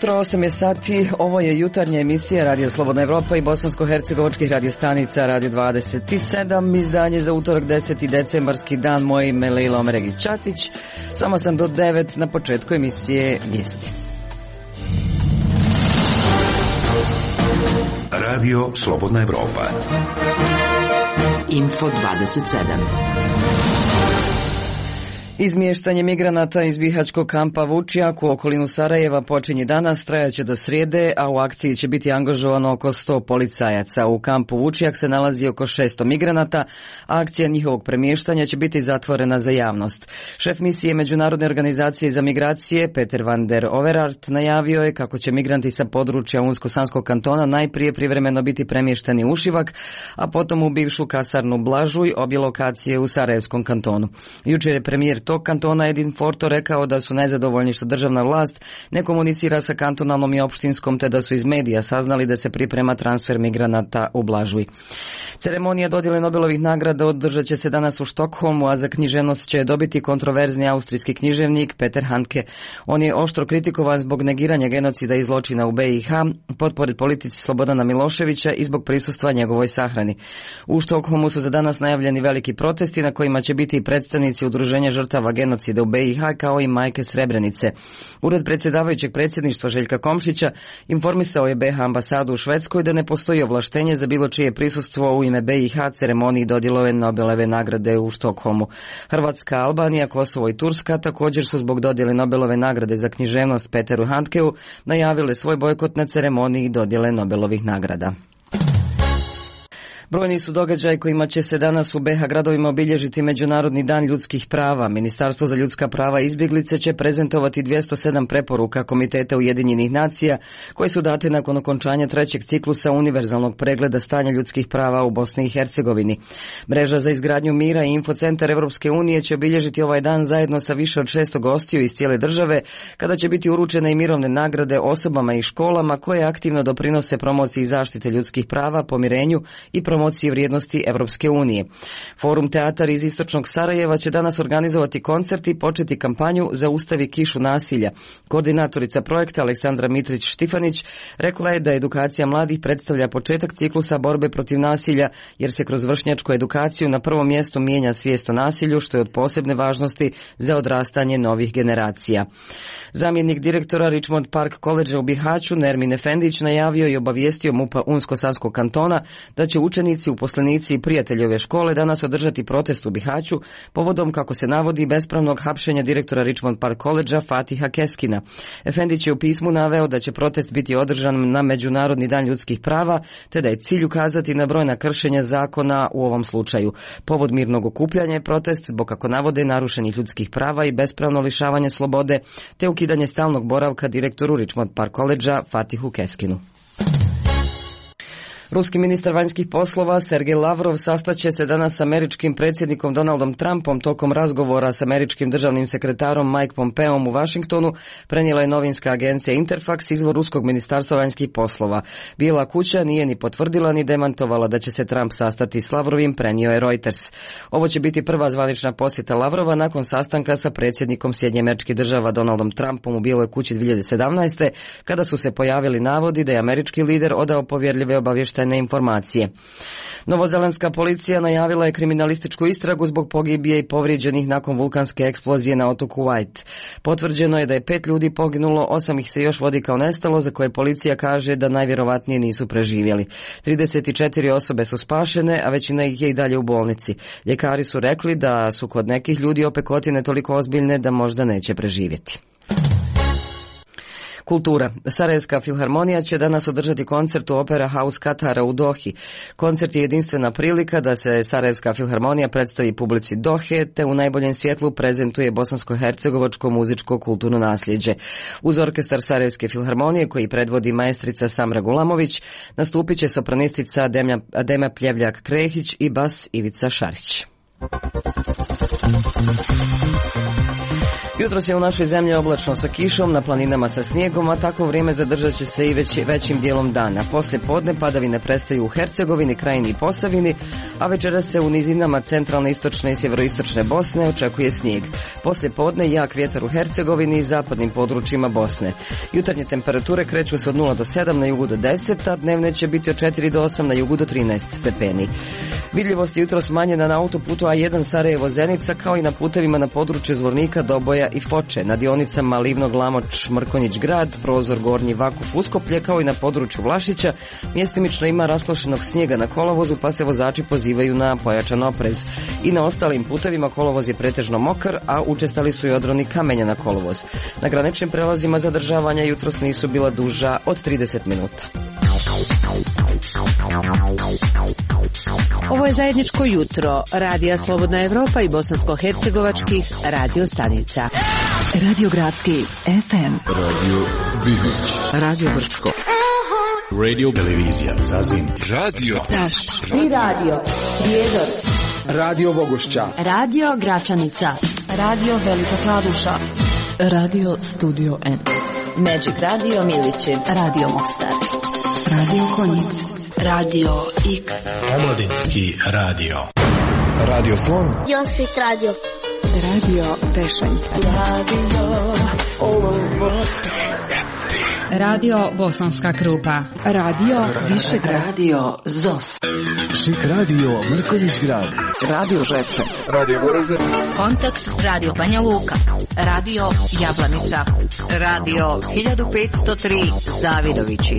jutro, 8 je sati, ovo je jutarnja emisija Radio Slobodna Evropa i bosansko-hercegovačkih radiostanica Radio 27, izdanje za utorak 10. decembarski dan, moj ime Leila Omeregić-Ćatić, sama sam do 9 na početku emisije vijesti. Radio Slobodna Evropa. Info 27. Izmještanje migranata iz bihaćkog kampa Vučjak u okolinu Sarajeva počinje danas, trajaće do srijede, a u akciji će biti angažovano oko 100 policajaca. U kampu Vučjak se nalazi oko 600 migranata, a akcija njihovog premještanja će biti zatvorena za javnost. Šef misije Međunarodne organizacije za migracije, Peter van der Overaert, najavio je kako će migranti sa područja Unsko-Sanskog kantona najprije privremeno biti premješteni u Šivak, a potom u bivšu kasarnu Blažuj, obje lokacije u Sarajevskom kantonu. Jučer je premijer tog kantona Edin Forto rekao da su nezadovoljni što državna vlast ne komunicira sa kantonalnom i opštinskom, te da su iz medija saznali da se priprema transfer migranata u Blažuj. Ceremonija dodjele Nobelovih nagrada održat će se danas u Štokholmu, a za književnost će dobiti kontroverzni austrijski književnik Peter Handke. On je oštro kritikovan zbog negiranja genocida i zločina u BiH, potpored politici Slobodana Miloševića i zbog prisustva njegovoj sahrani. U Štokholmu su za danas najavljeni veliki protesti na kojima će biti i predstavnici udruženja žrtava genocida u BiH kao i majke Srebrenice. Ured predsjedavajućeg predsjedništva Željka Komšića informisao je BiH ambasadu u Švedskoj da ne postoji ovlaštenje za bilo čije prisustvo u ime BiH ceremoniji dodjelove Nobelove nagrade u Štokholmu. Hrvatska, Albanija, Kosovo i Turska također su zbog dodjele Nobelove nagrade za književnost Peteru Handkeu najavile svoj bojkot na ceremoniji dodjele Nobelovih nagrada. Brojni su događaji kojima će se danas u BiH gradovima obilježiti Međunarodni dan ljudskih prava. Ministarstvo za ljudska prava i izbjeglice će prezentovati 207 preporuka Komiteta Ujedinjenih nacija koje su date nakon okončanja trećeg ciklusa univerzalnog pregleda stanja ljudskih prava u Bosni i Hercegovini. Mreža za izgradnju mira i infocentar Europske unije će obilježiti ovaj dan zajedno sa više od 600 gostiju iz cijele države, kada će biti uručene i mirovne nagrade osobama i školama koje aktivno doprinose promociji zaštite ljudskih prava, pomirenju i promociji vrijednosti Evropske unije. Forum Teatar iz istočnog Sarajeva će danas organizovati koncert i početi kampanju Zaustavi kišu nasilja. Koordinatorica projekta Aleksandra Mitrić-Štifanić rekla je da edukacija mladih predstavlja početak ciklusa borbe protiv nasilja, jer se kroz vršnjačku edukaciju na prvom mjestu mijenja svijest o nasilju, što je od posebne važnosti za odrastanje novih generacija. Zamjenik direktora Richmond Park College u Bihaću Nermin Efendić najavio i obavijestio MUP-a Unsko-Sanskog kantona da će učenici, uposlenici i prijatelji ove škole danas održati protest u Bihaću povodom, kako se navodi, bespravnog hapšenja direktora Richmond Park College-a Fatiha Keskina. Efendić je u pismu naveo da će protest biti održan na Međunarodni dan ljudskih prava, te da je cilj ukazati na brojna kršenja zakona u ovom slučaju. Povod mirnog okupljanja je protest zbog, kako navode, narušenih ljudskih prava i bespravno lišavanje slobode, te ukidanje stalnog boravka direktoru Richmond Park College-a Fatihu Keskinu. Ruski ministar vanjskih poslova Sergej Lavrov sastaće se danas s američkim predsjednikom Donaldom Trumpom tokom razgovora s američkim državnim sekretarom Mike Pompeom u Washingtonu, prenijela je novinska agencija Interfax, izvor ruskog ministarstva vanjskih poslova. Bijela kuća nije ni potvrdila ni demantovala da će se Trump sastati s Lavrovim, prenio je Reuters. Ovo će biti prva zvanična posjeta Lavrova nakon sastanka sa predsjednikom Sjedinjenih Američkih Država Donaldom Trumpom u Bijeloj kući 2017. kada su se pojavili navodi da je američki lider odao povjerljive obavještajne informacije. Novozelandska policija najavila je kriminalističku istragu zbog pogibije i povrijeđenih nakon vulkanske eksplozije na otoku White. Potvrđeno je da je 5 ljudi poginulo, 8 ih se još vodi kao nestalo, za koje policija kaže da najvjerovatnije nisu preživjeli. 34 osobe su spašene, a većina ih je i dalje u bolnici. Ljekari su rekli da su kod nekih ljudi opekotine toliko ozbiljne da možda neće preživjeti. Kultura. Sarajevska filharmonija će danas održati koncert u Opera House Katara u Dohi. Koncert je jedinstvena prilika da se Sarajevska filharmonija predstavi publici Dohe, te u najboljem svjetlu prezentuje bosansko-hercegovačko muzičko kulturno nasljeđe. Uz orkestar Sarajevske filharmonije, koji predvodi maestrica Samra Gulamović, nastupit će sopranistica Adema Pljevljak-Krehić i bas Ivica Šarić. Jutros je u našoj zemlji oblačno sa kišom, na planinama sa snijegom, a tako vrijeme zadržat će se i većim dijelom dana. Poslije podne padavine prestaju u Hercegovini, Krajini i Posavini, a večeras se u nizinama centralne, istočne i sjeveroistočne Bosne očekuje snijeg. Poslije podne jak vjetar u Hercegovini i zapadnim područjima Bosne. Jutarnje temperature kreću se od 0 do 7, na jugu do 10, a dnevne će biti od 4 do 8, na jugu do 13 stepeni. Vidljivost je jutros smanjena na autoputu A1 Sarajevo-Zenica, kao i na putevima na području Zvornika, Doboja i Foče, na dionicama Livno-Glamoč-Mrkonjić-Grad, Prozor, Gornji Vakuf, Uskoplje, kao i na području Vlašića. Mjestimično ima rasklošenog snijega na kolovozu, pa se vozači pozivaju na pojačan oprez. I na ostalim putevima kolovoz je pretežno mokar, a učestali su i odroni kamenja na kolovoz. Na graničnim prelazima zadržavanja jutros nisu bila duža od 30 minuta. Ovo je zajedničko jutro Radija Slobodna Evropa i bosansko-hercegovačkih radio stanica. Radio Gradski FM, Radio Bihoć, Radio Brčko, Radio Televizija Zazin, Radio Taš i Radio Prijedor, Radio Bogošća, Radio Gračanica, Radio Velika Kladuša, Radio Studio N, Magic Radio Milići, Radio Mostar, Radio Konjic, Radio X, Omladinski radio. Radio Slon, Josvit radio. Radio Tešanj, Radio Bosanska Krupa, Radio Višegrad, Radio Zos, Šik radio Mrkonjić Grad, Radio Žepče, Radio Goražde, Kontakt Radio Banja Luka, Radio Jablanica, Radio 1503 Zavidovići.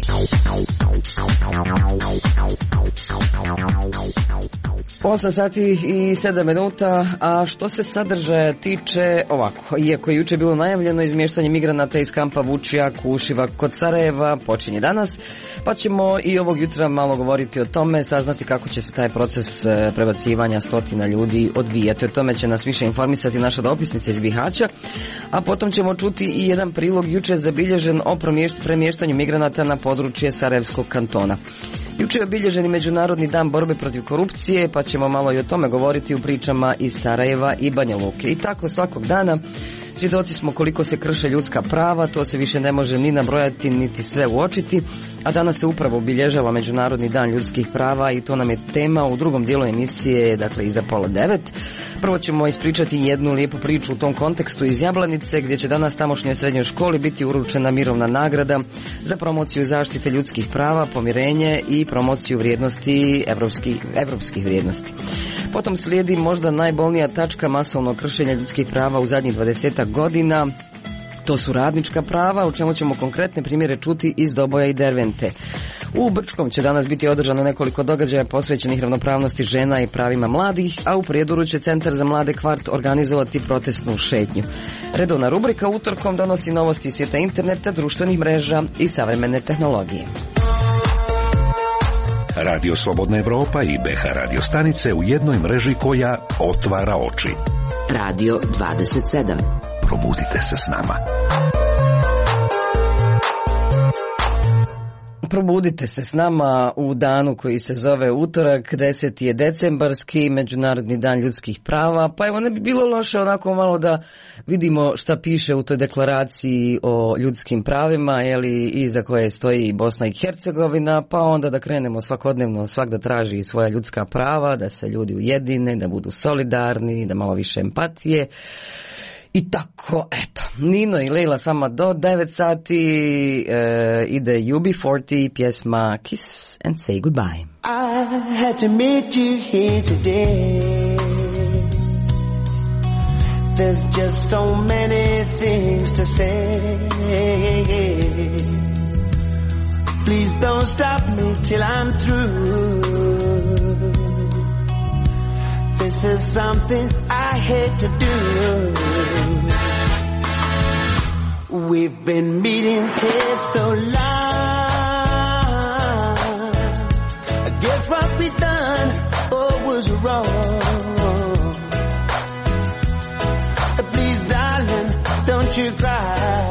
Osam sati i 7 minuta, a što se sadržaja tiče, ovako, iako je juče bilo najavljeno izmještanje migranata iz kampa Vučijak u Ušivak kod Sarajeva, počinje danas, pa ćemo i ovog jutra malo govoriti o tome, saznati kako će se taj proces prebacivanja stotina ljudi odvijati. O tome će nas više informisati naša dopisnica iz Bihaća, a potom ćemo čuti i jedan prilog juče zabilježen o premještanju migranata na područje Sarajevskog kantona. Juče je obilježeni Međunarodni dan borbe protiv korupcije, pa ćemo malo i o tome govoriti u pričama iz Sarajeva i Banja Luke. I tako svakog dana svjedoci smo koliko se krše ljudska prava, to se više ne može ni nabrojati niti sve uočiti, a danas se upravo obilježava Međunarodni dan ljudskih prava i to nam je tema u drugom dijelu emisije, dakle iza 8:30. Prvo ćemo ispričati jednu lijepu priču u tom kontekstu iz Jablanice, gdje će danas tamošnjoj srednjoj školi biti uručena mirovna nagrada za promociju zaštite ljudskih prava, pomirenje i promociju vrijednosti, evropskih vrijednosti. Potom slijedi možda najbolnija tačka masovnog kršenja ljudskih prava u zadnjih 20 godina. To su radnička prava, o čemu ćemo konkretne primjere čuti iz Doboja i Dervente. U Brčkom će danas biti održano nekoliko događaja posvećenih ravnopravnosti žena i pravima mladih, a u Prijedoru će Centar za mlade Kvart organizovati protestnu šetnju. Redovna rubrika utorkom donosi novosti iz svijeta interneta, društvenih mreža i savremene tehnologije. Radio Slobodna Evropa i BH radio stanice u jednoj mreži koja otvara oči. Radio 27. Probudite se s nama. Probudite se s nama u danu koji se zove utorak, 10. je decembarski, Međunarodni dan ljudskih prava, pa evo ne bi bilo loše onako malo da vidimo šta piše u toj deklaraciji o ljudskim pravima, jeli, iza koje stoji Bosna i Hercegovina, pa onda da krenemo svakodnevno, svak da traži svoja ljudska prava, da se ljudi ujedine, da budu solidarni, da malo više empatije. I tako, eto, Nino i Leila s vama do 9 sati, ide UB40, pjesma Kiss and Say Goodbye. I had to meet you here today. There's just so many things to say. Please don't stop me till I'm through. This is something I hate to do. We've been meeting here so long. I guess what we done was wrong. Please, darling, don't you cry.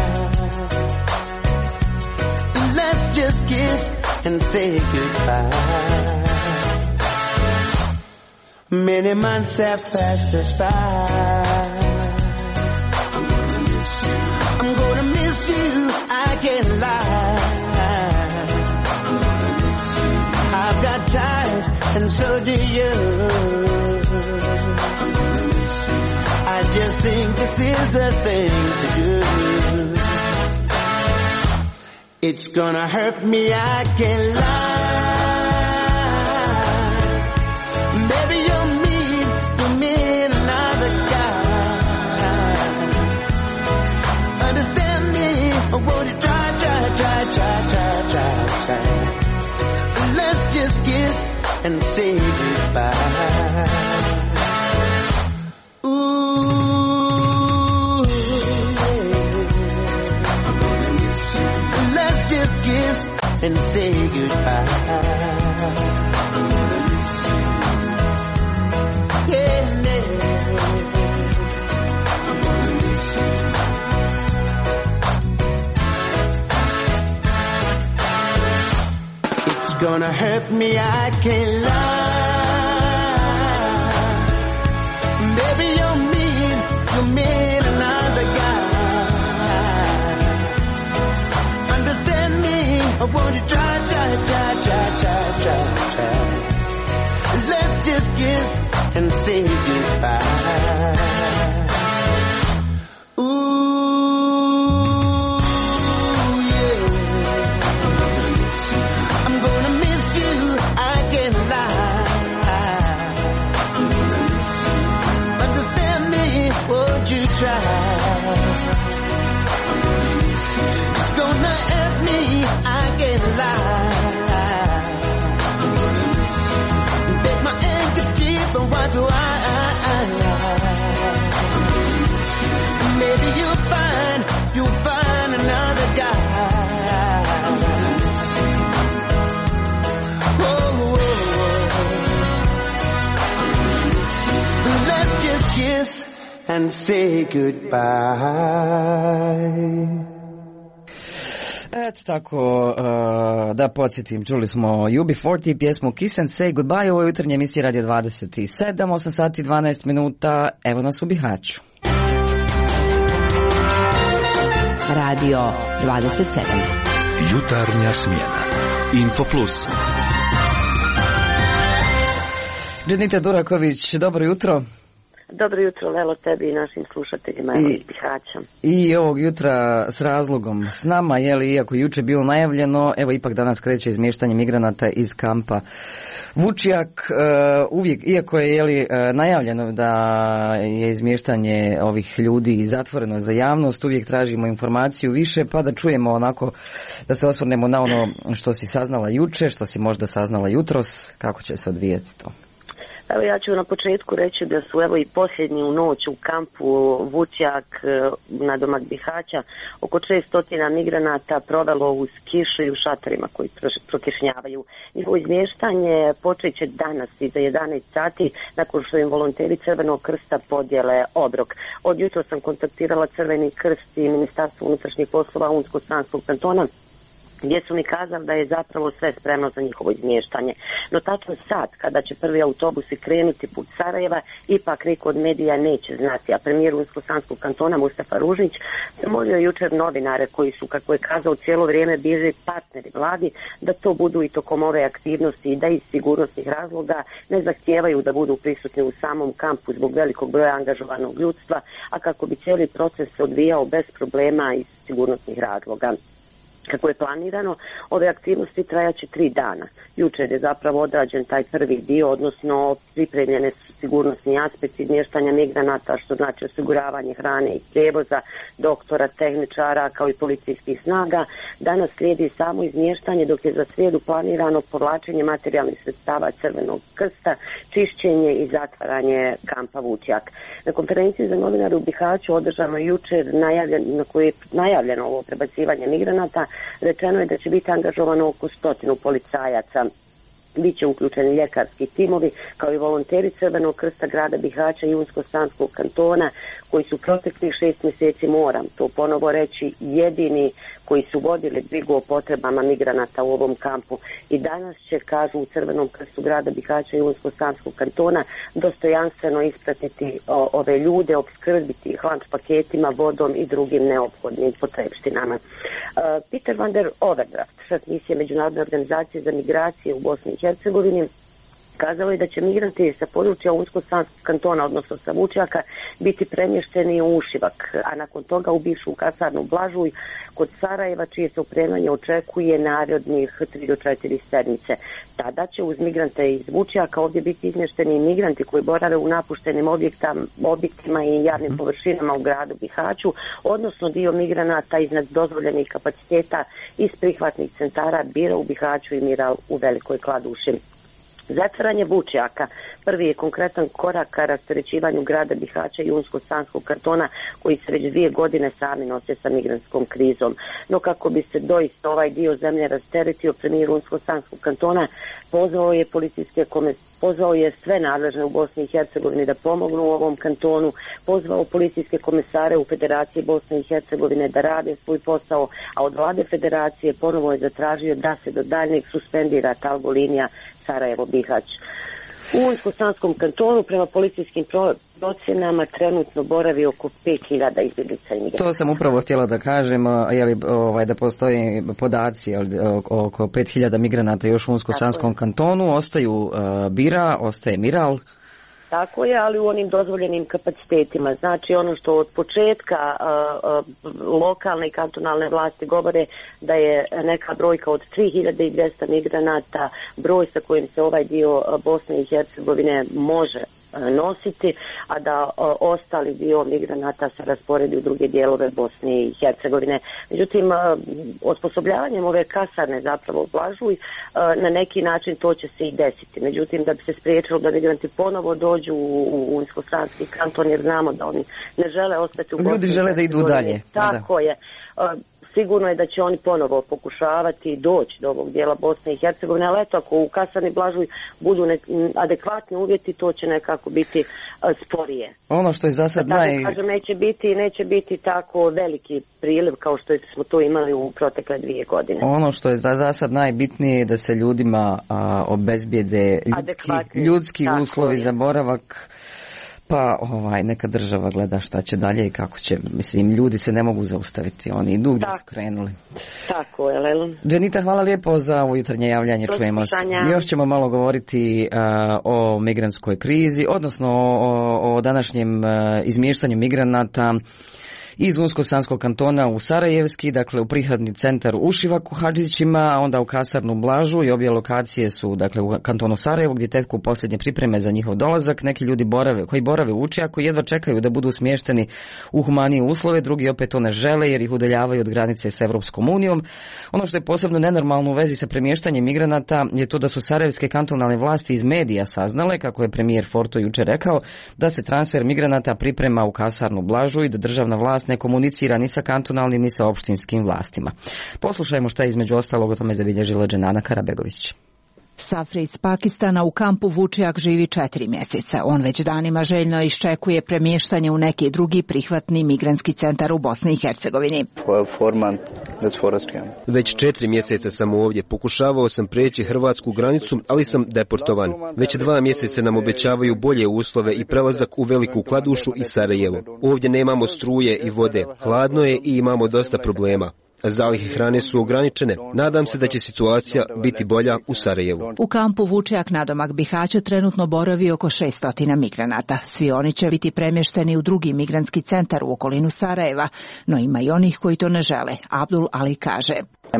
Let's just kiss and say goodbye. Many months have passed us by. and so do you. I just think this is the thing to do. It's gonna hurt me, I can't lie. Baby, you're mean another guy. Understand me, or won't you try. Let's just kiss and say goodbye. Ooh, let's just kiss and say goodbye. It's gonna hurt me, I can't lie. Baby, you're mean another guy. Understand me, or won't you try. Let's just kiss and say goodbye. It's gonna hurt me, I can't lie. Take my handkerchief and wipe your eye. Maybe you'll find another guy. Oh. Let's just kiss and say goodbye. Eto tako, da podsjetim, čuli smo UB40 pjesmu Kiss and Say Goodbye u ovoj jutarnjoj emisiji Radio 27, 8 sati 12 minuta, evo nas u Bihaću. Radio 27. Jutarnja smjena. Info Plus. Dženita Duraković, dobro jutro. Dobro jutro, Lelo, tebi i našim slušateljima iz Bihaća. I ovog jutra s razlogom s nama, iako juče bilo najavljeno, evo ipak danas kreće izmještanje migranata iz kampa Vučjak. Uvijek, iako je najavljeno da je izmještanje ovih ljudi zatvoreno za javnost, uvijek tražimo informaciju više, pa da čujemo onako, da se osvrnemo na ono što si saznala juče, što si možda saznala jutros, kako će se odvijati to. Evo ja ću na početku reći da su evo i posljednju noć u kampu Vučjak nadomak Bihaća oko 600 migranata provelo uz kišu i u šatorima koji prokišnjavaju. Njihovo izmještanje počet će danas iza 11 sati nakon što im volonteri Crvenog krsta podijele obrok. Od jutro sam kontaktirala Crveni krst i Ministarstvo unutrašnjih poslova Unsko-Sanskog kantona, gdje su mi kazali da je zapravo sve spremno za njihovo izmještanje. No tačno sad, kada će prvi autobusi krenuti put Sarajeva, ipak niko od medija neće znati, a premijer Unsko-Sanskog kantona Mustafa Ružnić zamolio jučer novinare koji su, kako je kazao, cijelo vrijeme bili partneri vladi, da to budu i tokom ove aktivnosti i da iz sigurnosnih razloga ne zahtijevaju da budu prisutni u samom kampu zbog velikog broja angažovanog ljudstva, a kako bi cijeli proces se odvijao bez problema iz sigurnosnih razloga. Kako je planirano, ove aktivnosti trajaće 3 dana. Jučer je zapravo odrađen taj prvi dio, odnosno pripremljene su sigurnosni aspekti izmještanja migranata, što znači osiguravanje hrane i prijevoza, doktora, tehničara, kao i policijskih snaga. Danas slijedi samo izmještanje, dok je za srijedu planirano povlačenje materijalnih sredstava Crvenog krsta, čišćenje i zatvaranje kampa Vučjak. Na konferenciji za novinare u Bihaću održano jučer, na kojoj je najavljeno ovo prebacivanje migranata, rečeno je da će biti angažovano oko 100 policajaca. Biće uključeni ljekarski timovi, kao i volonteri Crvenog krsta grada Bihaća i Unsko-Sanskog kantona, koji su proteklih 6 mjeseci, moram to ponovo reći, jedini koji su vodili brigu o potrebama migranata u ovom kampu. I danas će, kažu u Crvenom krstu grada Bihaća i Unsko-Sanskog kantona, dostojanstveno ispratiti ove ljude, opskrbiti hlanč paketima, vodom i drugim neophodnim potrepštinama. Peter van der Overdraft, šef misije Međunarodne organizacije za migracije u Bosni i Hercegovini, kazao je da će migranti sa područja Unsko-Sanskog kantona, odnosno sa Vučjaka, biti premješteni u Ušivak, a nakon toga u bivšu kasarnu Blažuj kod Sarajeva, čije se opremanje očekuje narednih 3 do 4 sedmice. Tada će uz migrante iz Vučjaka ovdje biti izmješteni migranti koji borave u napuštenim objektima i javnim površinama u gradu Bihaću, odnosno dio migranata iznad dozvoljenih kapaciteta iz prihvatnih centara Bira u Bihaću i Miral u Velikoj Kladuši. Zatvaranje Vučjaka prvi je konkretan korak ka rasterećivanju grada Bihaća i Unsko-Sanskog kantona, koji se već 2 godine sami nose sa migrantskom krizom. No kako bi se doista ovaj dio zemlje rasteretio, premijer Unsko-Sanskog kantona pozvao je sve nadležne u Bosni i Hercegovini da pomognu u ovom kantonu, pozvao policijske komisare u Federaciji Bosne i Hercegovine da rade svoj posao, a od vlade Federacije ponovo je zatražio da se do daljnjeg suspendira talgo linija Sarajevo-Bihać. U Unsko-Sanskom kantonu prema policijskim procjenama trenutno boravi oko 5000 izbjeglica i migranata. To sam upravo htjela da kažem, da postoji podaci oko 5000 migranata još u Unsko-Sanskom kantonu, ostaju Bira, ostaje Miral. Tako je, ali u onim dozvoljenim kapacitetima. Znači ono što od početka lokalne i kantonalne vlasti govore da je neka brojka od 3200 migranata, broj sa kojim se ovaj dio Bosne i Hercegovine može nositi, a da ostali dio migranata se rasporedi u druge dijelove Bosne i Hercegovine. Međutim, osposobljavanjem ove kasarne zapravo Blažuj, na neki način to će se i desiti. Međutim, da bi se spriječilo da migranti ponovo dođu u Unsko-Sanski kanton, jer znamo da oni ne žele ostati u Bosni. Ljudi žele da idu dalje. Tako je. Sigurno je da će oni ponovo pokušavati doći do ovog dijela Bosne i Hercegovine, ali eto, ako u kasarni Blažuj budu adekvatni uvjeti, to će nekako biti sporije. Ono što je za sad neće biti tako veliki priliv kao što smo to imali u protekle 2 godine. Ono što je za sad najbitnije je da se ljudima obezbijede ljudski uslovi za boravak. Pa neka država gleda šta će dalje i kako će. Mislim, ljudi se ne mogu zaustaviti, oni idu gdje su krenuli. Tako je, Lelo. Dženita, hvala lijepo za ovo jutarnje javljanje. Čujemo se. Još ćemo malo govoriti o migrantskoj krizi, odnosno o današnjem izmještanju migranata iz Unsko-Sanskog kantona u Sarajevski, dakle u prihvatni centar Ušivak u Hadžićima, a onda u kasarnu Blažu, i obje lokacije su dakle u kantonu Sarajevo, gdje teku posljednje pripreme za njihov dolazak. Neki ljudi koji borave u Vučjaku jedva čekaju da budu smješteni u humanije uslove, drugi opet to ne žele jer ih udaljavaju od granice s Europskom unijom. Ono što je posebno nenormalno u vezi sa premještanjem migranata je to da su sarajevske kantonalne vlasti iz medija saznale, kako je premijer Forto jučer rekao, da se transfer migranata priprema u kasarnu Blažu i da državna vlast ne komunicira ni sa kantonalnim ni sa opštinskim vlastima. Poslušajmo šta je između ostalog o tome zabilježila Dženana Karabegović. Safri iz Pakistana u kampu Vučjak živi 4 mjeseca. On već danima željno iščekuje premještanje u neki drugi prihvatni migrantski centar u Bosni i Hercegovini. Već 4 mjeseca sam ovdje. Pokušavao sam preći hrvatsku granicu, ali sam deportovan. Već 2 mjeseca nam obećavaju bolje uslove i prelazak u Veliku Kladušu i Sarajevo. Ovdje nemamo struje i vode. Hladno je i imamo dosta problema. Zalihe hrane su ograničene. Nadam se da će situacija biti bolja u Sarajevu. U kampu Vučjak nadomak Bihaća trenutno boravi oko 600 migranata. Svi oni će biti premješteni u drugi migrantski centar u okolinu Sarajeva, no ima i onih koji to ne žele. Abdul Ali kaže: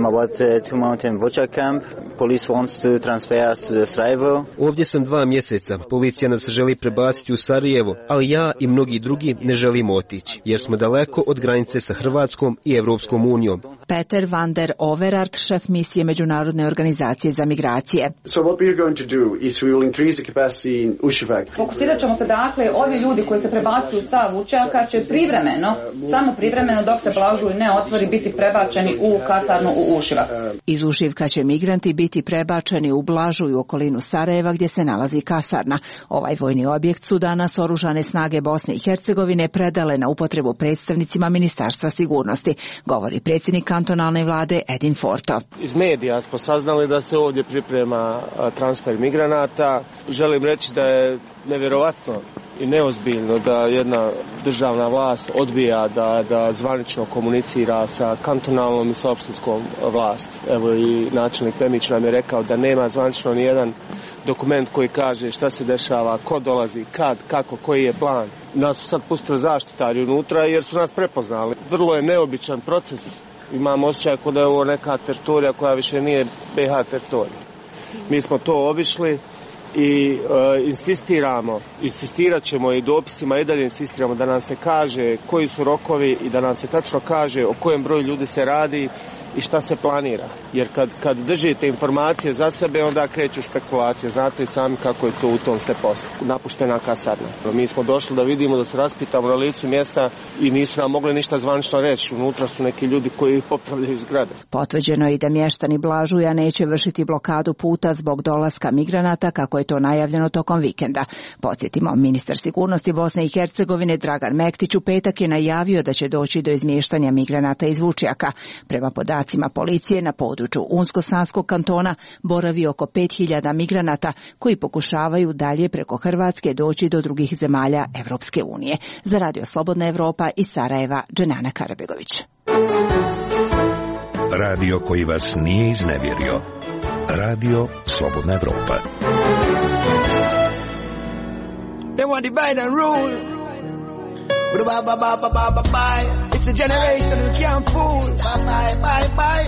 Ovdje sam 2 mjeseca. Policija nas želi prebaciti u Sarajevo, ali ja i mnogi drugi ne želimo otići, jer smo daleko od granice sa Hrvatskom i Europskom unijom. Peter van der Overart, šef misije Međunarodne organizacije za migracije. Fokusirat ćemo se dakle, ovi ljudi koji se prebacuju sa Vučjaka će samo privremeno dok se Blažuj ne otvori, biti prebačeni u kasarnu u Ušivak. Iz Ušivka će migranti biti prebačeni u Blažuj u okolinu Sarajeva gdje se nalazi kasarna. Ovaj vojni objekt su danas oružane snage Bosne i Hercegovine predale na upotrebu predstavnicima Ministarstva sigurnosti, govori predsjednik kantonalne vlade Edin Forto. Iz medija smo saznali da se ovdje priprema transfer migranata. Želim reći da je nevjerovatno i neozbiljno da jedna državna vlast odbija da zvanično komunicira sa kantonalnom i sa opštinskom vlasti. Evo i načelnik Pemić nam je rekao da nema zvanično ni jedan dokument koji kaže šta se dešava, ko dolazi, kad, kako, koji je plan. Nas su sad pustili zaštitari unutra jer su nas prepoznali. Vrlo je neobičan proces. Imam osjećaj kao da je ovo neka teritorija koja više nije BiH teritorija. Mi smo to obišli i insistirat ćemo i dopisima i dalje insistiramo da nam se kaže koji su rokovi i da nam se tačno kaže o kojem broju ljudi se radi i šta se planira. Jer kad držite informacije za sebe, onda kreću špekulacije. Znate i sami kako je to u tom ste poslu. Napuštena kasarna. Mi smo došli da vidimo, da se raspitamo na licu mjesta i nisu nam mogli ništa zvanično reći. Unutra su neki ljudi koji popravljaju zgrade. Potvrđeno je i da mještani Blažuja neće vršiti blokadu puta zbog dolaska migranata, kako je to najavljeno tokom vikenda. Podsjetimo, ministar sigurnosti Bosne i Hercegovine Dragan Mektić u petak je najavio da će doći do izmještanja migranata iz Vučjaka. Prema podacima policije, na području Unsko-Sanskog kantona boravi oko 5000 migranata koji pokušavaju dalje preko Hrvatske doći do drugih zemalja Evropske unije. Za Radio Slobodna Evropa iz Sarajeva, Dženana Karabegović. Radio koji vas nije iznevjerio. Radio Slobodna Evropa. They want to divide and rule. It's a generation who can't fool. Bye.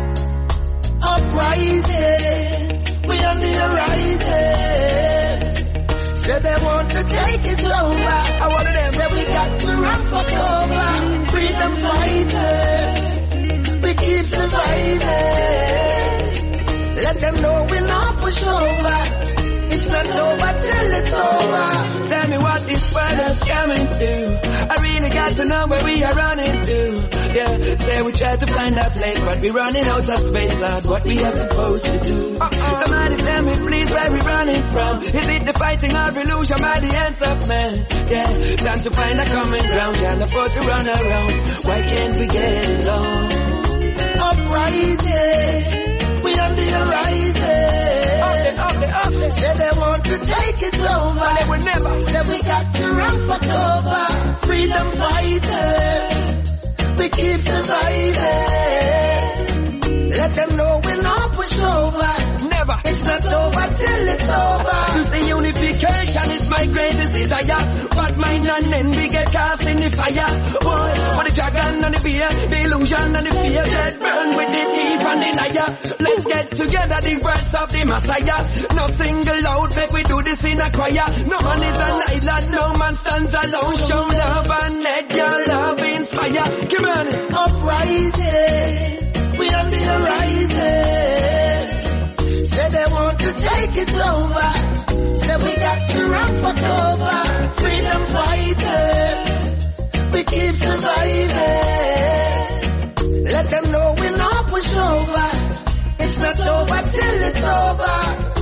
Uprising, we on the horizon. Say they want to take it over. I want them say we got to run for cover. Freedom fighters, we keep surviving. Let them know we're not push over. It's not over till it's over. Tell me what this world is coming to. I really got to know where we are running to. Yeah, say we try to find that place, but we're running out of space, Lord. What we are supposed to do. Somebody tell me please where we running from. Is it the fighting or illusion by the hands of man? Yeah, time to find a common ground. Can't afford to run around. Why can't we get along? Uprising, we on the horizon. Say they want to take it over. They will never. Say we got to run for cover. Freedom fighters, we keep surviving. Let them know we're not push over. Never. It's not over till it's over. The unification is my greatest desire. But mind and envy get cast in the fire. Boy, for the dragon and the beer, the illusion and the fear, let's burn with the thief and the liar. Let's get together the words of the Messiah. No single out, make we do this in a choir. No man is an island, no man stands alone. Show love and let your love inspire. Come on, uprising, we on the horizon. Say they want to take it over. Say we got to run for cover. Freedom fighters, we keep surviving. Let them know we're not push over. It's not over till it's over.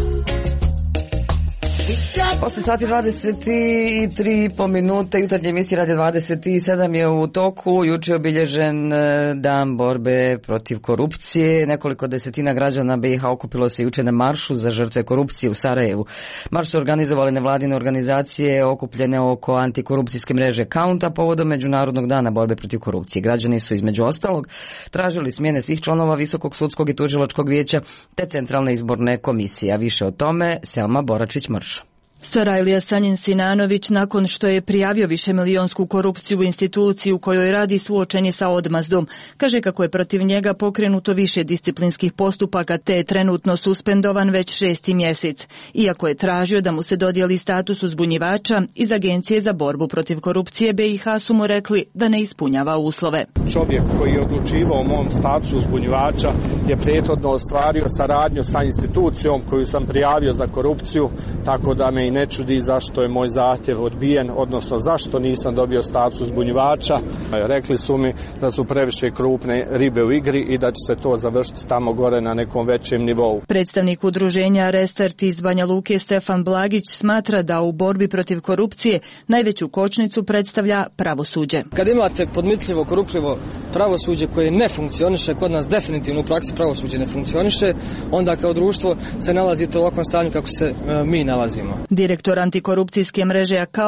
Poslije sati 23,5 minute, jutarnje emisije Radio 27 je u toku. Juče je obilježen dan borbe protiv korupcije. Nekoliko desetina građana BiH okupilo se juče na maršu za žrtve korupcije u Sarajevu. Marš su organizovale nevladine organizacije okupljene oko antikorupcijske mreže Kaunta povodom Međunarodnog dana borbe protiv korupcije. Građani su između ostalog tražili smjene svih članova Visokog sudskog i tužilačkog vijeća te Centralne izborne komisije. A više o tome Selma Boračić-Mrš. Sarajlija Sanjin-Sinanović, nakon što je prijavio višemilijonsku korupciju u instituciji u kojoj radi, suočen je sa odmazdom. Kaže kako je protiv njega pokrenuto više disciplinskih postupaka te je trenutno suspendovan već 6. mjesec. Iako je tražio da mu se dodijeli status uzbunjivača, iz Agencije za borbu protiv korupcije BiH su mu rekli da ne ispunjava uslove. Čovjek koji je odlučivao o mom statusu uzbunjivača je prethodno ostvario saradnju sa institucijom koju sam prijavio za korupciju, tako da me ne čudi zašto je moj zahtjev odbijen, odnosno zašto nisam dobio status uzbunjivača. Rekli su mi da su previše krupne ribe u igri i da će se to završiti tamo gore na nekom većem nivou. Predstavnik udruženja Restart iz Banja Luke Stefan Blagić smatra da u borbi protiv korupcije najveću kočnicu predstavlja pravosuđe. Kad imate podmitljivo, korupljivo pravosuđe koje ne funkcioniše, kod nas definitivno u praksi pravosuđe ne funkcioniše, onda kao društvo se nalazite u ovakvom stanju kako se mi nalazimo. Direktor antikorupcijske mreže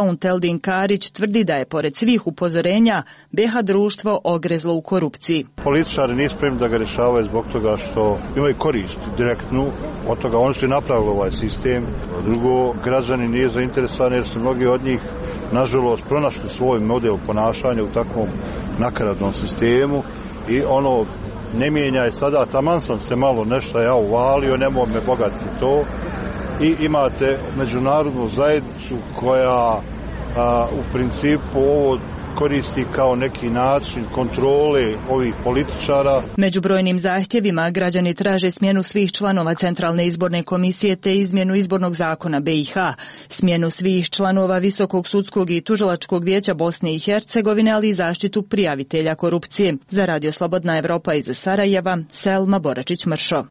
Account Eldin Karić tvrdi da je pored svih upozorenja BiH društvo ogrezlo u korupciji. Političari nisu spremni da ga rješavaju zbog toga što imaju korist direktnu od toga. Oni su i napravili ovaj sistem. Drugo, građani nije zainteresovani jer su mnogi od njih nažalost pronašli svoj model ponašanja u takvom nakaradnom sistemu i ono ne mijenjaj sada, taman sam se malo nešto ja uvalio, nemoj me bogati to. I imate međunarodnu zajednicu koja u principu ovo koristi kao neki način kontrole ovih političara. Među brojnim zahtjevima građani traže smjenu svih članova Centralne izborne komisije te izmjenu izbornog zakona BiH, smjenu svih članova Visokog sudskog i tužilačkog vijeća Bosne i Hercegovine, ali i zaštitu prijavitelja korupcije. Za Radio Slobodna Evropa iz Sarajeva, Selma Boračić-Mršo.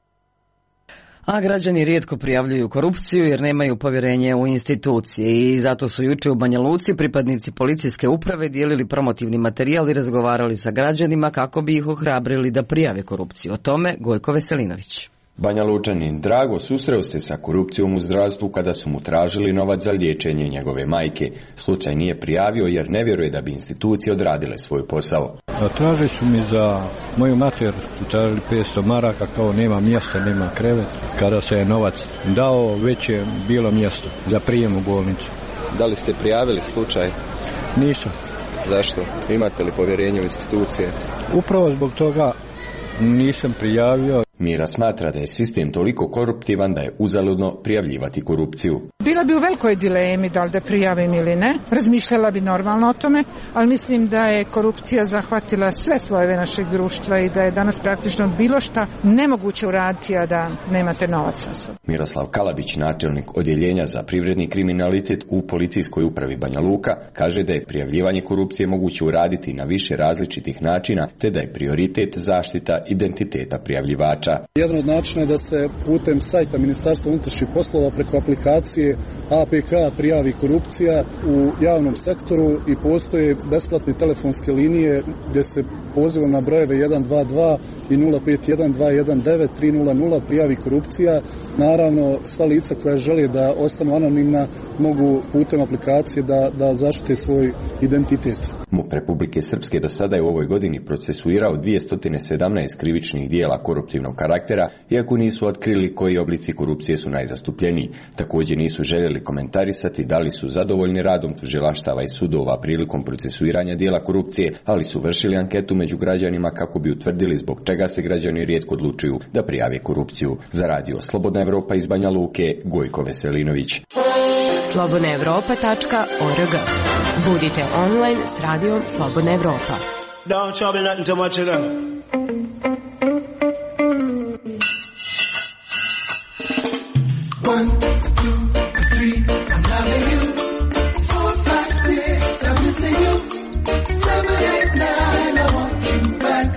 A građani rijetko prijavljuju korupciju jer nemaju povjerenje u institucije i zato su jučer u Banja Luci pripadnici policijske uprave dijelili promotivni materijal i razgovarali sa građanima kako bi ih ohrabrili da prijave korupciju. O tome Gojko Veselinović. Banja Lučanin Drago susreo se sa korupcijom u zdravstvu kada su mu tražili novac za liječenje njegove majke. Slučaj nije prijavio jer ne vjeruje da bi institucije odradile svoj posao. Tražili su mi za moju mater, tražili 500 maraka, kao nema mjesta, nema krevet. Kada se je novac dao, već je bilo mjesto za prijem u bolnicu. Da li ste prijavili slučaj? Nisam. Zašto? Imate li povjerenje u institucije? Upravo zbog toga nisam prijavio. Mira smatra da je sistem toliko koruptivan da je uzaludno prijavljivati korupciju. Bila bi u velikoj dilemi da li da prijavim ili ne. Razmišljala bi normalno o tome, ali mislim da je korupcija zahvatila sve slojeve našeg društva i da je danas praktično bilo šta nemoguće uraditi, a da nemate novac sa sobom. Miroslav Kalabić, načelnik odjeljenja za privredni kriminalitet u policijskoj upravi Banja Luka, kaže da je prijavljivanje korupcije moguće uraditi na više različitih načina, te da je prioritet zaštita identiteta prijavljivača. Jedan od načina je da se putem sajta Ministarstva unutrašnjih poslova preko aplikacije APK prijavi korupcija u javnom sektoru i postoje besplatne telefonske linije gdje se pozivom na brojeve 122 i 051 219 300 prijavi korupcija. Naravno, sva lica koja žele da ostanu anonimna mogu putem aplikacije da zaštite svoj identitet. MUP Republike Srpske do sada je u ovoj godini procesuirao 217 krivičnih dijela koruptivnog karaktera, iako nisu otkrili koji oblici korupcije su najzastupljeniji. Također nisu željeli komentarisati da li su zadovoljni radom tužilaštava i sudova prilikom procesuiranja dijela korupcije, ali su vršili anketu među građanima kako bi utvrdili zbog čega se građani rijetko odlučuju da prijave korupciju. Za Radio Slobodna Evropa iz Banja Luke, Gojko Veselinović. slobodnaevropa.org. Budite online s radijom Slobodna Evropa. Don't trouble nothing too much, you know. 1, 2, 3, I'm loving you. 4, 5, 6, I'm missing you. 7, 8, 9, I want you back.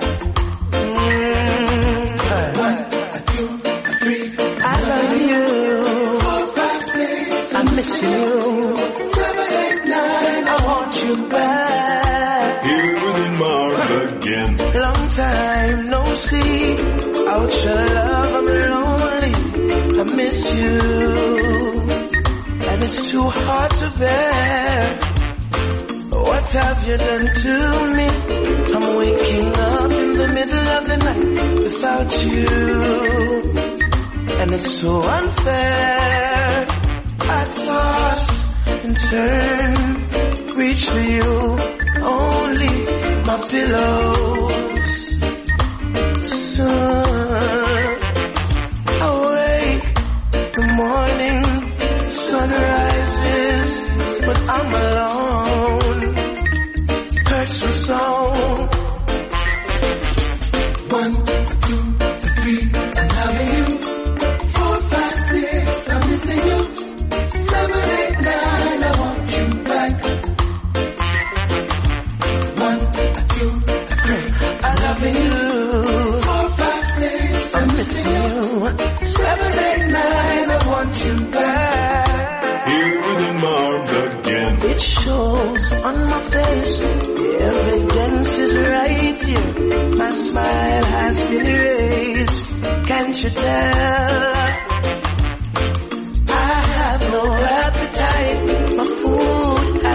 1, 2, 3, I love you. 4, 5, 6, I miss you. 7, 8, 9, I want you back. Here within Mars again. Long time no see. Out your love, I'm lonely. I miss you, and it's too hard to bear. What have you done to me? I'm waking up in the middle of the night without you, and it's so unfair. I toss and turn, reach for you, only my pillows. Soon morning, sun rises, but I'm alone. Hurts me so. 1, 2, 3, I'm loving you. 4, 5, 6, I'm missing you. 7, 8, 9, I want you back. 1, 2, 3, I'm loving you. 4, 5, 6, I'm missing you. 7, 8, 9, I want you back. Here within my arms again. It shows on my face, the evidence is right here. My smile has been erased, can't you tell? I have no appetite, my food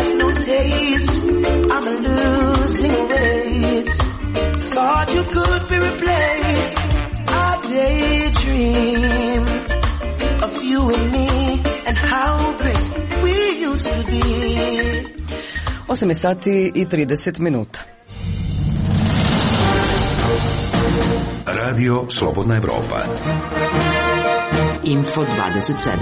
streets. Thought you could be replaced. I daydream of you and me and how great we used to be. 8 sati i 30 minuta. Radio Slobodna Evropa. Info 27.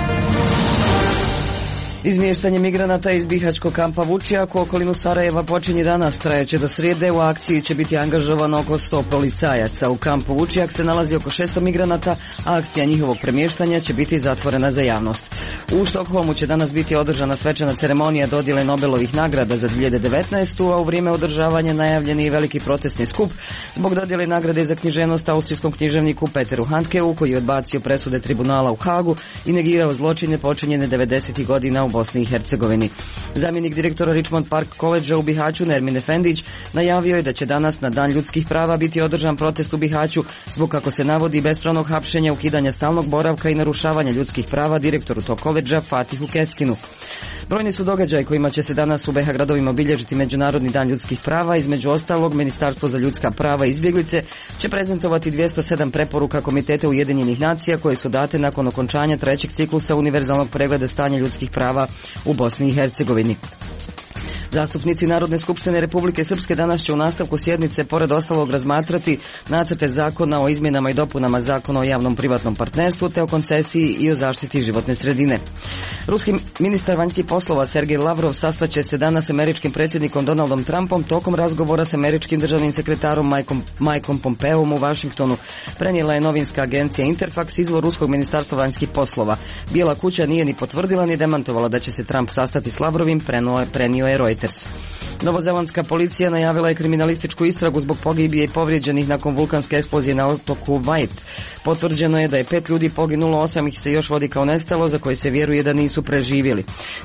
Izmještanje migranata iz bihaćkog kampa Vučjak u okolinu Sarajeva počinje danas, trajeće do srijede. U akciji će biti angažovano oko 100 policajaca. U kampu Vučjak se nalazi oko 600 migranata, a akcija njihovog premještanja će biti zatvorena za javnost. U Štokholmu će danas biti održana svečana ceremonija dodjele Nobelovih nagrada za 2019. a u vrijeme održavanja najavljen je veliki protestni skup zbog dodjele nagrade za književnost austrijskom književniku Peteru Handkeu, koji je odbacio presude tribunala u Hagu i negirao zločine počinjene 90. godina u Bosni i Hercegovini. Zamjenik direktora Richmond Park College u Bihaću Nermin Efendić najavio je da će danas na Dan ljudskih prava biti održan protest u Bihaću zbog, kako se navodi, bespravnog hapšenja, ukidanja stalnog boravka i narušavanja ljudskih prava direktoru tog koledža Fatihu Keskinu. Brojni su događaji kojima će se danas u BiH gradovima obilježiti Međunarodni dan ljudskih prava. Između ostalog, Ministarstvo za ljudska prava i izbjeglice će prezentovati 207 preporuka Komiteta Ujedinjenih nacija koje su date nakon okončanja trećeg ciklusa univerzalnog pregleda stanja ljudskih prava u Bosni i Hercegovini. Zastupnici Narodne skupštine Republike Srpske danas će u nastavku sjednice pored ostalog razmatrati nacrte zakona o izmjenama i dopunama zakona o javnom privatnom partnerstvu te o koncesiji i o zaštiti životne sredine. Ruski ministar vanjskih poslova Sergej Lavrov sastaće se danas s američkim predsjednikom Donaldom Trumpom tokom razgovora s američkim državnim sekretarom Mikeom Pompeom u Washingtonu. Prenijela je novinska agencija Interfax izvor ruskog ministarstva vanjskih poslova. Bijela kuća nije ni potvrdila ni demantovala da će se Trump sastati s Lavrovim, prenio je Reuters. Novozelandska policija najavila je kriminalističku istragu zbog pogibije i povrijeđenih nakon vulkanske eksplozije na otoku White. Potvrđeno je da je 5 ljudi poginulo, 8 ih se još vodi kao nestalo, za koje se vjeruje da nisu preživjeli.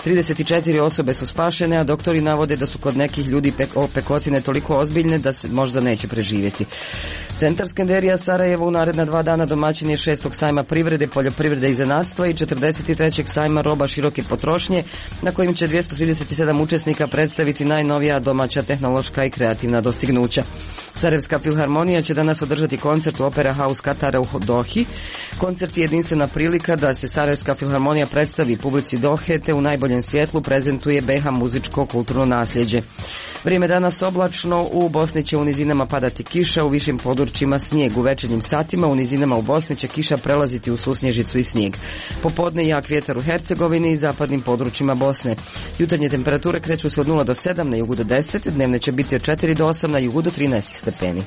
34 osobe su spašene, a doktori navode da su kod nekih ljudi opekotine toliko ozbiljne da se možda neće preživjeti. Centar Skenderija Sarajevo u naredna 2 dana domaćin je 6. sajma privrede, poljoprivrede i zanatstva i 43. sajma roba široke potrošnje, na kojim će 237 učesnika predstaviti najnovija domaća tehnološka i kreativna dostignuća. Sarajevska filharmonija će danas održati koncert u Opera House Katara u Dohi. Koncert je jedinstvena prilika da se Sarajevska filharmonija predstavi publici Dohe te u najboljem svjetlu prezentuje BiH muzičko kulturno nasljeđe. Vrijeme danas oblačno, u Bosni će u nizinama padati kiša, u višim područjima snijeg. U večernjim satima u nizinama u Bosni će kiša prelaziti u susnježicu i snijeg. Popodne jak vjetar u Hercegovini i zapadnim područjima Bosne. Jutarnje temperature kreću se od 0 do 7, na jugu do 10, dnevne će biti od 4 do 8, na jugu do 13 stepeni.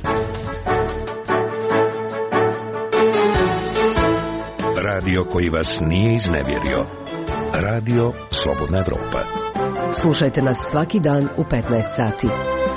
Radio koji vas nije iznevjerio. Radio Slobodna Evropa. Slušajte nas svaki dan u 15 sati.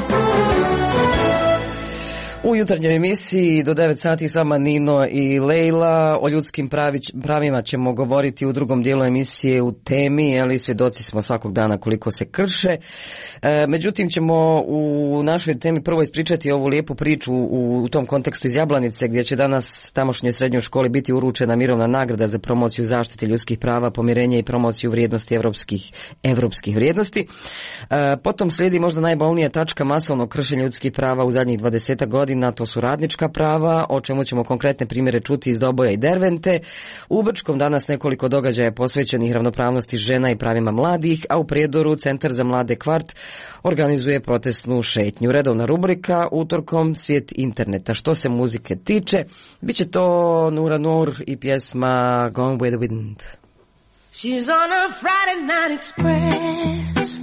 U jutarnjoj emisiji do 9 sati s vama Nino i Lejla. O ljudskim pravima ćemo govoriti u drugom dijelu emisije u temi, ali svjedoci smo svakog dana koliko se krše. Međutim, ćemo u našoj temi prvo ispričati ovu lijepu priču u tom kontekstu iz Jablanice, gdje će danas tamošnjoj srednjoj školi biti uručena mirovna nagrada za promociju zaštite ljudskih prava, pomirenje i promociju vrijednosti evropskih vrijednosti. Potom slijedi možda najbolnija tačka masovnog kršenja ljudskih prava u zadnjih 20 godina. To su radnička prava, o čemu ćemo konkretne primjere čuti iz Doboja i Dervente. U Brčkom danas nekoliko događaja posvećenih ravnopravnosti žena i pravima mladih, a u Prijedoru Centar za mlade Kvart organizuje protestnu šetnju. Redovna rubrika utorkom Svijet interneta. Što se muzike tiče, bit će to Nura Nur i pjesma Gone with the Wind. She's on a Friday night express.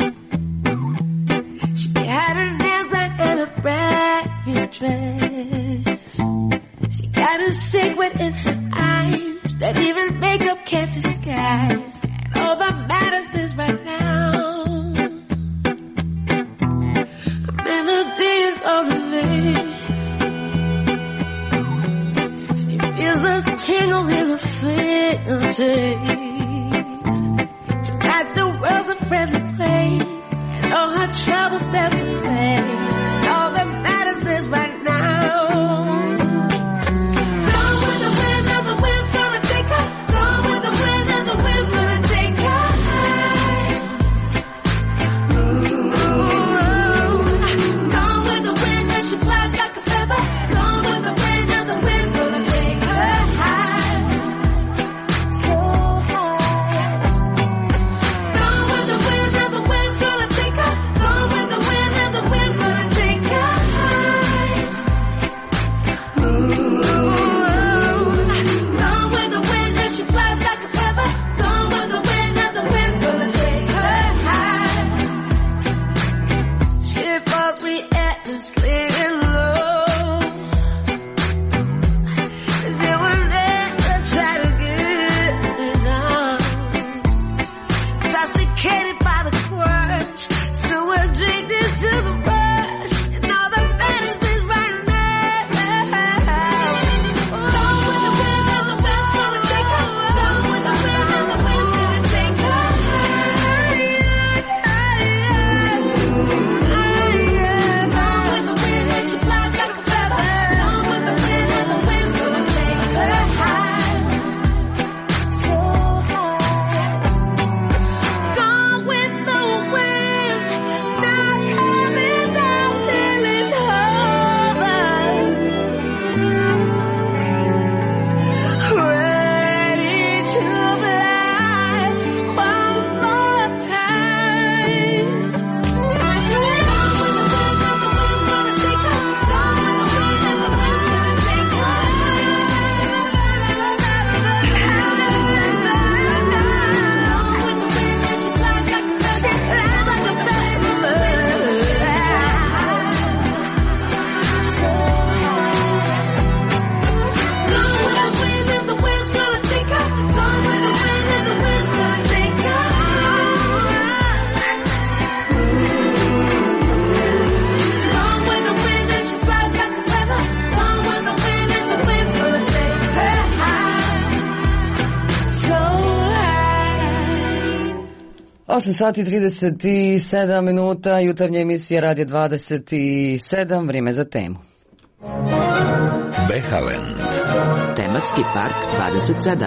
She had her nails done and a brand new dress. She got a secret in her eyes that even makeup can't disguise. And all that matters is right now, a melody is on the lips. She feels a tingle in her fingertips. Tonight's the world's a friendly place. All her troubles melt away. All that matters is right now. Gone with the wind, and the wind's gonna take her. Gone with the wind, and the wind's gonna take her high. Ooh, gone 8:37 jutarnja emisija Radio 27, vrijeme za temu. Behaland. Tematski park 27.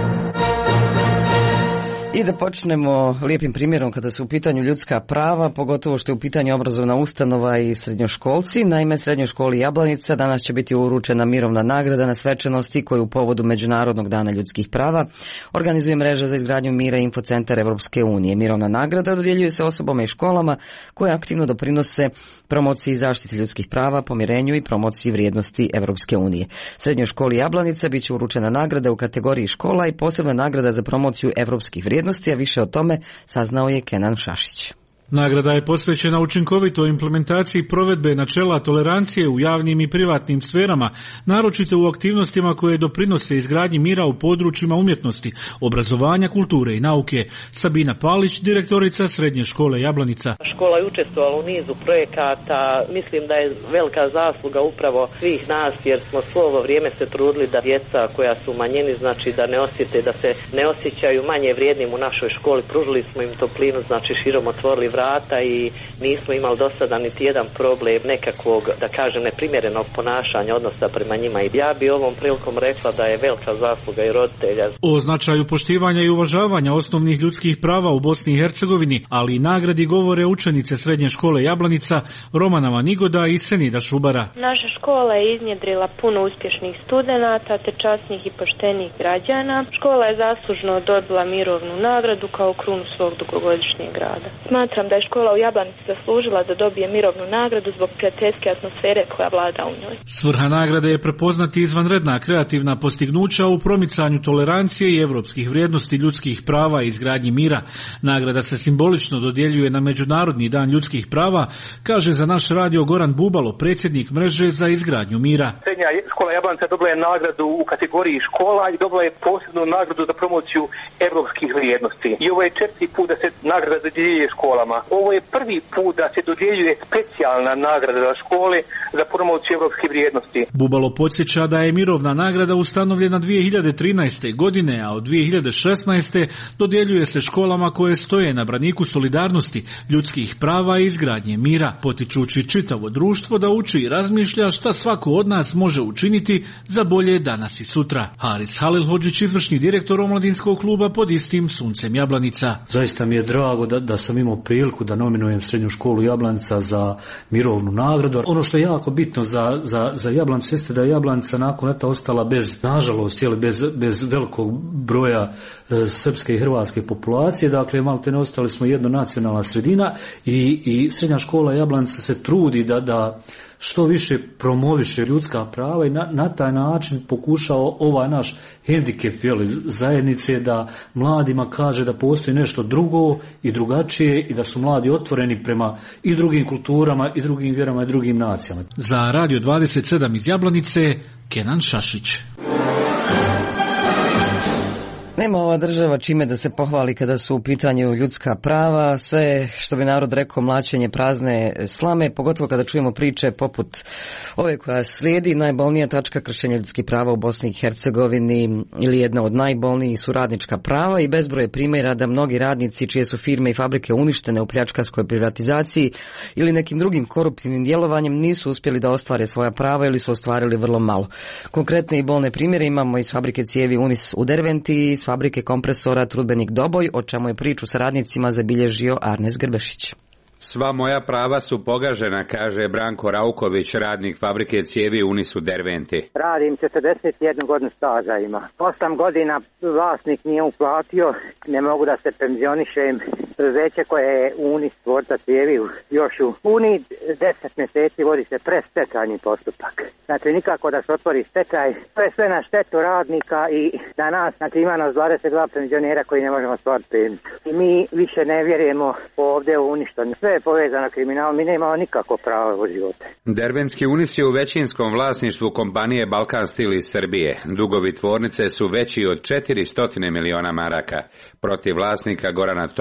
I da počnemo lijepim primjerom kada su u pitanju ljudska prava, pogotovo što je u pitanju obrazovna ustanova i srednjoškolci. Naime, srednjoj školi Jablanica danas će biti uručena mirovna nagrada na svečanosti koju u povodu Međunarodnog dana ljudskih prava organizuje mreža za izgradnju mira i infocentar Europske unije. Mirovna nagrada dodjeljuje se osobama i školama koje aktivno doprinose promociji i zaštiti ljudskih prava, pomirenju i promociji vrijednosti Europske unije. Srednjoj školi Jablanica bit će uručena nagrada u kategoriji škola i posebna nagrada za promociju europskih vrijednosti, a više o tome saznao je Kenan Šašić. Nagrada je posvećena učinkovitoj implementaciji provedbe načela tolerancije u javnim i privatnim sferama, naročito u aktivnostima koje doprinose izgradnji mira u područjima umjetnosti, obrazovanja, kulture i nauke. Sabina Palić, direktorica Srednje škole Jablanica. Škola je učestvovala u nizu projekata, mislim da je velika zasluga upravo svih nas, jer smo svo ovo vrijeme se trudili da djeca koja su u manjini, znači da ne osjete, da se ne osjećaju manje vrijednim u našoj školi. Pružili smo im toplinu, znači širom otvorili vrata i nismo imali do sada niti jedan problem nekakvog, da kažem, neprimjerenog ponašanja, odnosa prema njima. I ja bi ovom prilikom rekla da je velika zasluga i roditelja. O značaju poštivanja i uvažavanja osnovnih ljudskih prava u Bosni i Hercegovini, ali i nagradi govore učenice Srednje škole Jablanica, Romana Vanigoda i Senida Šubara. Naša škola je iznjedrila puno uspješnih studenata te časnih i poštenih građana. Škola je zaslužno dobila mirovnu nagradu kao krunu svog dugogodišnjeg rada. Smatram da je škola u Jablanici zaslužila da dobije mirovnu nagradu zbog prijateljske atmosfere koja vlada u njoj. Svrha nagrade je prepoznati izvanredna kreativna postignuća u promicanju tolerancije i europskih vrijednosti ljudskih prava i izgradnji mira. Nagrada se simbolično dodjeljuje na Međunarodni dan ljudskih prava, kaže za naš radio Goran Bubalo, predsjednik mreže za izgradnju mira. Srednja škola Jablanica dobila je nagradu u kategoriji škola i dobila je posebnu nagradu za promociju europskih vrijednosti. I ovo je 4. put da se nagrada dodjeljuje školama. Ovo je prvi put da se dodjeljuje specijalna nagrada za škole za promociju europskih vrijednosti. Bubalo podsjeća da je mirovna nagrada ustanovljena 2013. godine, a od 2016. dodjeljuje se školama koje stoje na braniku solidarnosti, ljudskih prava i izgradnje mira, potičući čitavo društvo da uči i razmišlja šta svako od nas može učiniti za bolje danas i sutra. Haris Halilhodžić, izvršni direktor omladinskog kluba Pod istim suncem Jablanica. Zaista mi je drago da sam imao priliku da nominujem Srednju školu Jablanica za mirovnu nagradu. Ono što je jako bitno za Jablanicu jeste da je Jablanica nakon leta ostala bez, nažalost, bez velikog broja srpske i hrvatske populacije. Dakle, maltene ostali smo jednonacionalna sredina i Srednja škola Jablanica se trudi da što više promoviše ljudska prava i na taj način pokušao ovaj naš hendikep zajednice da mladima kaže da postoji nešto drugo i drugačije i da su mladi otvoreni prema i drugim kulturama i drugim vjerama i drugim nacijama. Za Radio 27 iz Jablanice, Kenan Šašić. Nema ova država čime da se pohvali kada su u pitanju ljudska prava, sve što bi narod rekao mlaćenje prazne slame, pogotovo kada čujemo priče poput ove koja slijedi. Najbolnija tačka kršenja ljudskih prava u Bosni i Hercegovini ili jedna od najbolnijih su radnička prava i bezbroj primjera da mnogi radnici čije su firme i fabrike uništene u pljačkaškoj privatizaciji ili nekim drugim koruptivnim djelovanjem nisu uspjeli da ostvare svoja prava ili su ostvarili vrlo malo. Konkretne i bolne primjere imamo iz fabrike cijevi Unis u Derventi, iz fabrike kompresora Trudbenik Doboj, o čemu je priču sa radnicima zabilježio Arnes Grbešić. Sva moja prava su pogažena, kaže Branko Rauković, radnik fabrike cijevi Unis u Derventi. Radim 41 godinu staža ima. 8 godina vlasnik nije uplatio, ne mogu da se penzionišem. Preduzeće koje je Unis tvorca cijevi još u Uni 10 mjeseci vodi se predstečajni postupak. Znači nikako da se otvori stečaj. To je sve na štetu radnika i na nas, znači ima nas 22 penzionera koji ne možemo stvoriti penziju. I mi više ne vjerujemo ovdje u uništanje. Sve je povezano kriminal, mi nemamo nikako pravo u živote. Dervenski Unis je u većinskom vlasništvu kompanije Balkan Stil iz Srbije. Dugovi tvornice su veći od 400 miliona maraka. Protiv vlasnika Gorana Tomića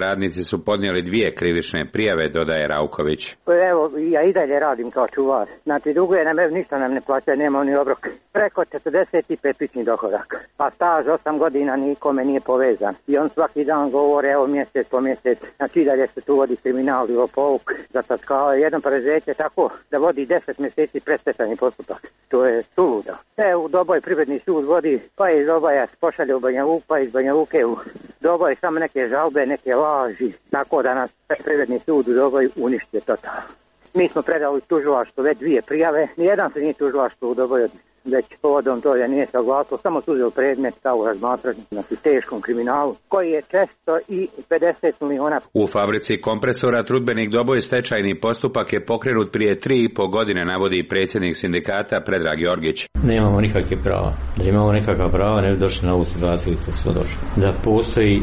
radnici su podnijeli 2 krivične prijave, dodaje Rauković. Evo, ja i dalje radim kao čuvar. Znači, duguje nam, ništa nam ne plaća, nema ni obrok. Preko 45 pični dohodak. A staž 8 godina nikome nije povezan. I on svaki dan govore, evo mjesec po mjesec. Znači, i dalje se tu vodi kriminal i lopovuk. Zato kao jedno preduzeće tako da vodi 10 mjeseci predstečajni postupak. To je suludo. U Doboj privredni sud vodi, pa iz Doboja pošalje u Banja Luku, pa iz Banja Luke u Doboj samo neke žalbe, neke laži. Tako da nas privredni sud u Doboju uništio totalno. Mi smo predali tužilaštvo već 2 prijave, nijedan se nije tužilaštvo u Doboju već povodom toga nije saglasilo, samo su uzeli predmet kao razmatranje na teškom kriminalu, koji je često i 50 miliona. U fabrici kompresora Trudbenik Doboj stečajni postupak je pokrenut prije 3,5 godine, navodi predsjednik sindikata Predrag Jorgić. Nemamo nikakve prava. Da imamo nekakva prava, ne bi došli na ovu situaciju kako smo došli. Da postoji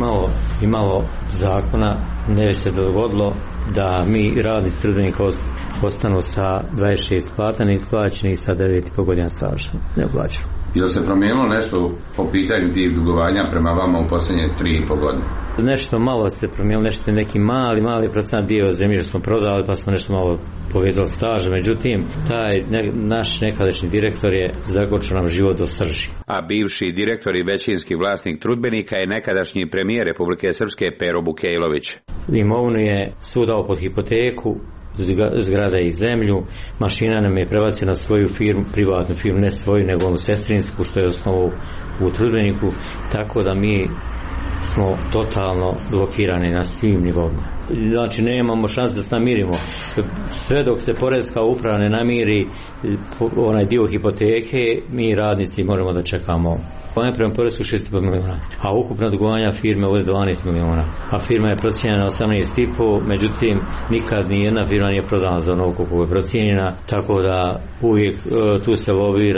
imalo zakona, ne bi se dogodilo da mi radnici Trudbenika ostanu sa 26 plata neisplaćeni i sa 9,5 godina staža neoplaćeno. Jel se promijenilo nešto po pitanju tih dugovanja prema vama u posljednje 3,5 godine? Nešto malo ste promijenili, nešto neki mali procenat bio zemlje smo prodali pa smo nešto malo povezali staža, međutim taj naš nekadašnji direktor je zakočio nam život do srži. A bivši direktor i većinski vlasnik Trudbenika je nekadašnji premijer Republike Srpske Pero Bukejlović. Imovinu je sudao pod hipoteku, zgrada i zemlju, mašina nam je prebacio na svoju firmu, privatnu firmu, ne svoju nego onu sestrinsku što je osnovu u Trudbeniku, tako da mi smo totalno blokirani na svim nivoima. Znači nemamo šanse da se namirimo. Sve dok se porezka uprava ne namiri onaj dio hipoteke, mi radnici moramo da čekamo. Ona je prema porezku 6,5 miliona, a ukupna dugovanja firme ovdje 12 miliona. A firma je procijenjena 18,5, međutim nikad ni jedna firma nije prodana za onoliko kako je procijenjena, tako da uvijek tu se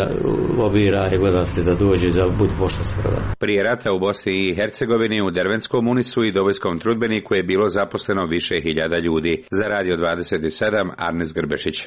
lobira i gleda se da dođe za budu pošto se proda. Prije rata u Bosni i Hercegovini u Dervenskom Unisu i Dobojskom Trudbeniku je bilo zaposleno više hiljada ljudi. Za Radio 27 Arnes Grbešić.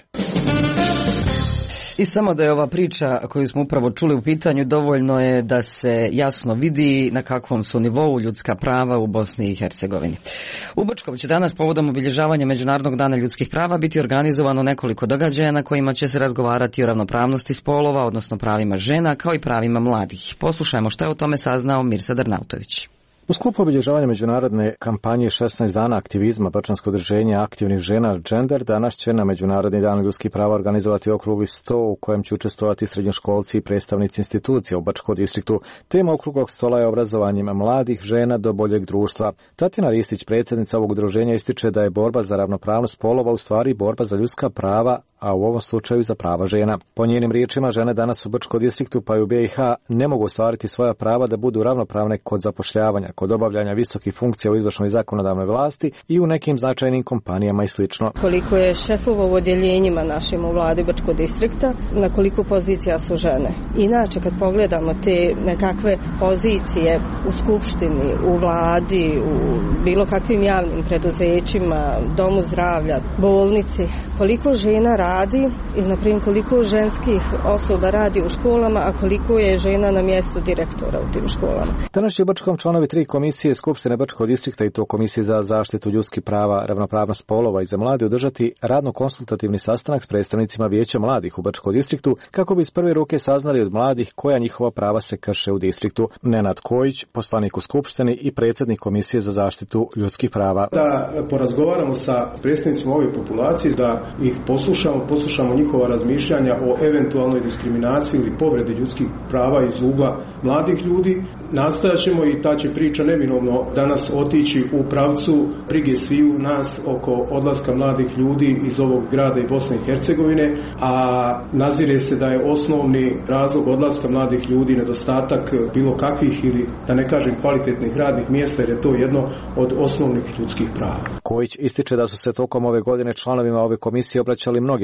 I samo da je ova priča koju smo upravo čuli u pitanju, dovoljno je da se jasno vidi na kakvom su nivou ljudska prava u Bosni i Hercegovini. U Bočkovu će danas povodom obilježavanja Međunarodnog dana ljudskih prava biti organizovano nekoliko događaja na kojima će se razgovarati o ravnopravnosti spolova, odnosno pravima žena, kao i pravima mladih. Poslušajmo što je o tome saznao Mirsad Arnautović. U sklopu obilježavanja međunarodne kampanje 16 dana aktivizma Bačansko udruženje aktivnih žena Gender danas će na Međunarodni dan ljudskih prava organizovati okrugli sto u kojem će učestvovati srednjoškolci i predstavnici institucija u Bačkom distriktu. Tema okruglog stola je obrazovanjem mladih žena do boljeg društva. Tatjana Ristić, predsjednica ovog udruženja, ističe da je borba za ravnopravnost spolova u stvari borba za ljudska prava, a u ovom slučaju za prava žena. Po njenim riječima, žene danas u Bačkom distriktu pa i u BiH ne mogu ostvariti svoja prava da budu ravnopravne kod zapošljavanja, kod obavljanja visokih funkcija u izvršnoj i zakonodavnoj vlasti i u nekim značajnim kompanijama i slično. Koliko je šefova u odjeljenjima našim u vladi Bačkog distrikta, na koliko pozicija su žene. Inače, kad pogledamo te nekakve pozicije u skupštini, u vladi, u bilo kakvim javnim preduzećima, domu zdravlja, bolnici, koliko žena radi ili, na primjer, koliko ženskih osoba radi u školama, a koliko je žena na mjestu direktora u tim školama. Danas će u Bačkom članovi 3 komisije Skupštine Bačkog distrikta i to Komisije za zaštitu ljudskih prava, ravnopravnost spolova i za mlade održati radno-konsultativni sastanak s predstavnicima Vijeća mladih u Bačkom distriktu kako bi iz prve ruke saznali od mladih koja njihova prava se krše u distriktu. Nenad Kojić, poslanik u Skupštini i predsjednik Komisije za zaštitu ljudskih prava. Da porazgovaramo sa predstavnicima ove populacije, da ih poslušamo njihova razmišljanja o eventualnoj diskriminaciji ili povredi ljudskih prava iz ugla mladih ljudi. Nastojat ćemo i ta će priča neminovno danas otići u pravcu brige sviju nas oko odlaska mladih ljudi iz ovog grada i Bosne i Hercegovine, a nazire se da je osnovni razlog odlaska mladih ljudi nedostatak bilo kakvih ili da ne kažem kvalitetnih radnih mjesta, jer je to jedno od osnovnih ljudskih prava. Kojić ističe da su se tokom ove godine članovima ove komisije obraćali mnoge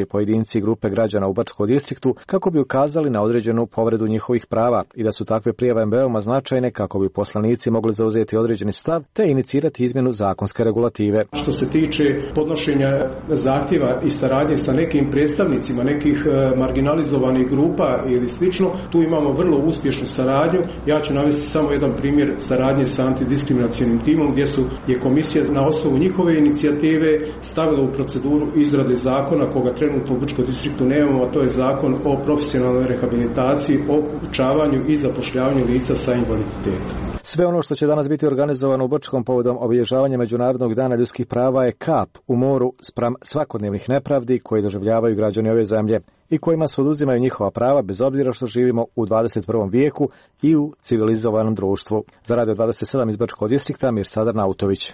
mnogi pojedinci i grupe građana u Bačkom distriktu kako bi ukazali na određenu povredu njihovih prava i da su takve prijave veoma značajne kako bi poslanici mogli zauzeti određeni stav te inicirati izmjenu zakonske regulative. Što se tiče podnošenja zahtjeva i saradnje sa nekim predstavnicima nekih marginalizovanih grupa ili slično, tu imamo vrlo uspješnu saradnju. Ja ću navesti samo jedan primjer saradnje sa antidiskriminacionim timom gdje je komisija na osnovu njihove inicijative stavila u proceduru izrade zakona koga trenutno u Bačkom distriktu nemamo, a to je zakon o profesionalnoj rehabilitaciji, obučavanju i zapošljavanju lica sa invaliditetom. Sve ono što će danas biti organizovano u Bačkom povodom obilježavanja Međunarodnog dana ljudskih prava je kap u moru spram svakodnevnih nepravdi koje doživljavaju građani ove zemlje i kojima se oduzimaju njihova prava bez obzira što živimo u 21. vijeku i u civilizovanom društvu. Za Radio 27 iz Bačkog distrikta Mirsadar Nautović.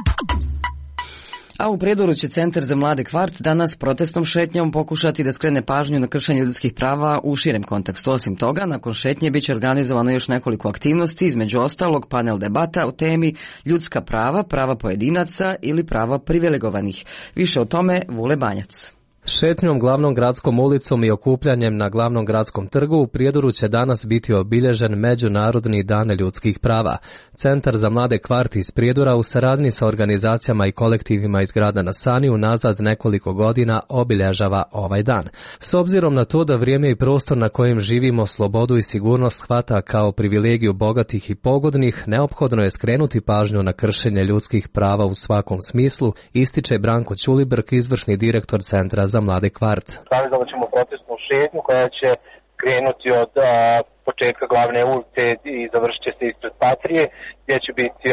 A u Prijedoru će Centar za mlade Kvart danas protestnom šetnjom pokušati da skrene pažnju na kršenje ljudskih prava u širem kontekstu. Osim toga, nakon šetnje biće organizovano još nekoliko aktivnosti, između ostalog panel debata o temi ljudska prava, prava pojedinaca ili prava privilegovanih. Više o tome Vule Banjac. Šetnjom glavnom gradskom ulicom i okupljanjem na glavnom gradskom trgu u Prijedoru će danas biti obilježen Međunarodni dan ljudskih prava. Centar za mlade Kvart iz Prijedora u saradnji sa organizacijama i kolektivima iz grada na Sani unazad nekoliko godina obilježava ovaj dan. S obzirom na to da vrijeme i prostor na kojem živimo slobodu i sigurnost shvata kao privilegiju bogatih i pogodnih, neophodno je skrenuti pažnju na kršenje ljudskih prava u svakom smislu, ističe Branko Ćulibrk, izvršni direktor Centra za mlade Kvart. Organizovat ćemo protestnu šetnju koja će krenuti od početka glavne ulice i završit će se ispred Patrije, gdje će biti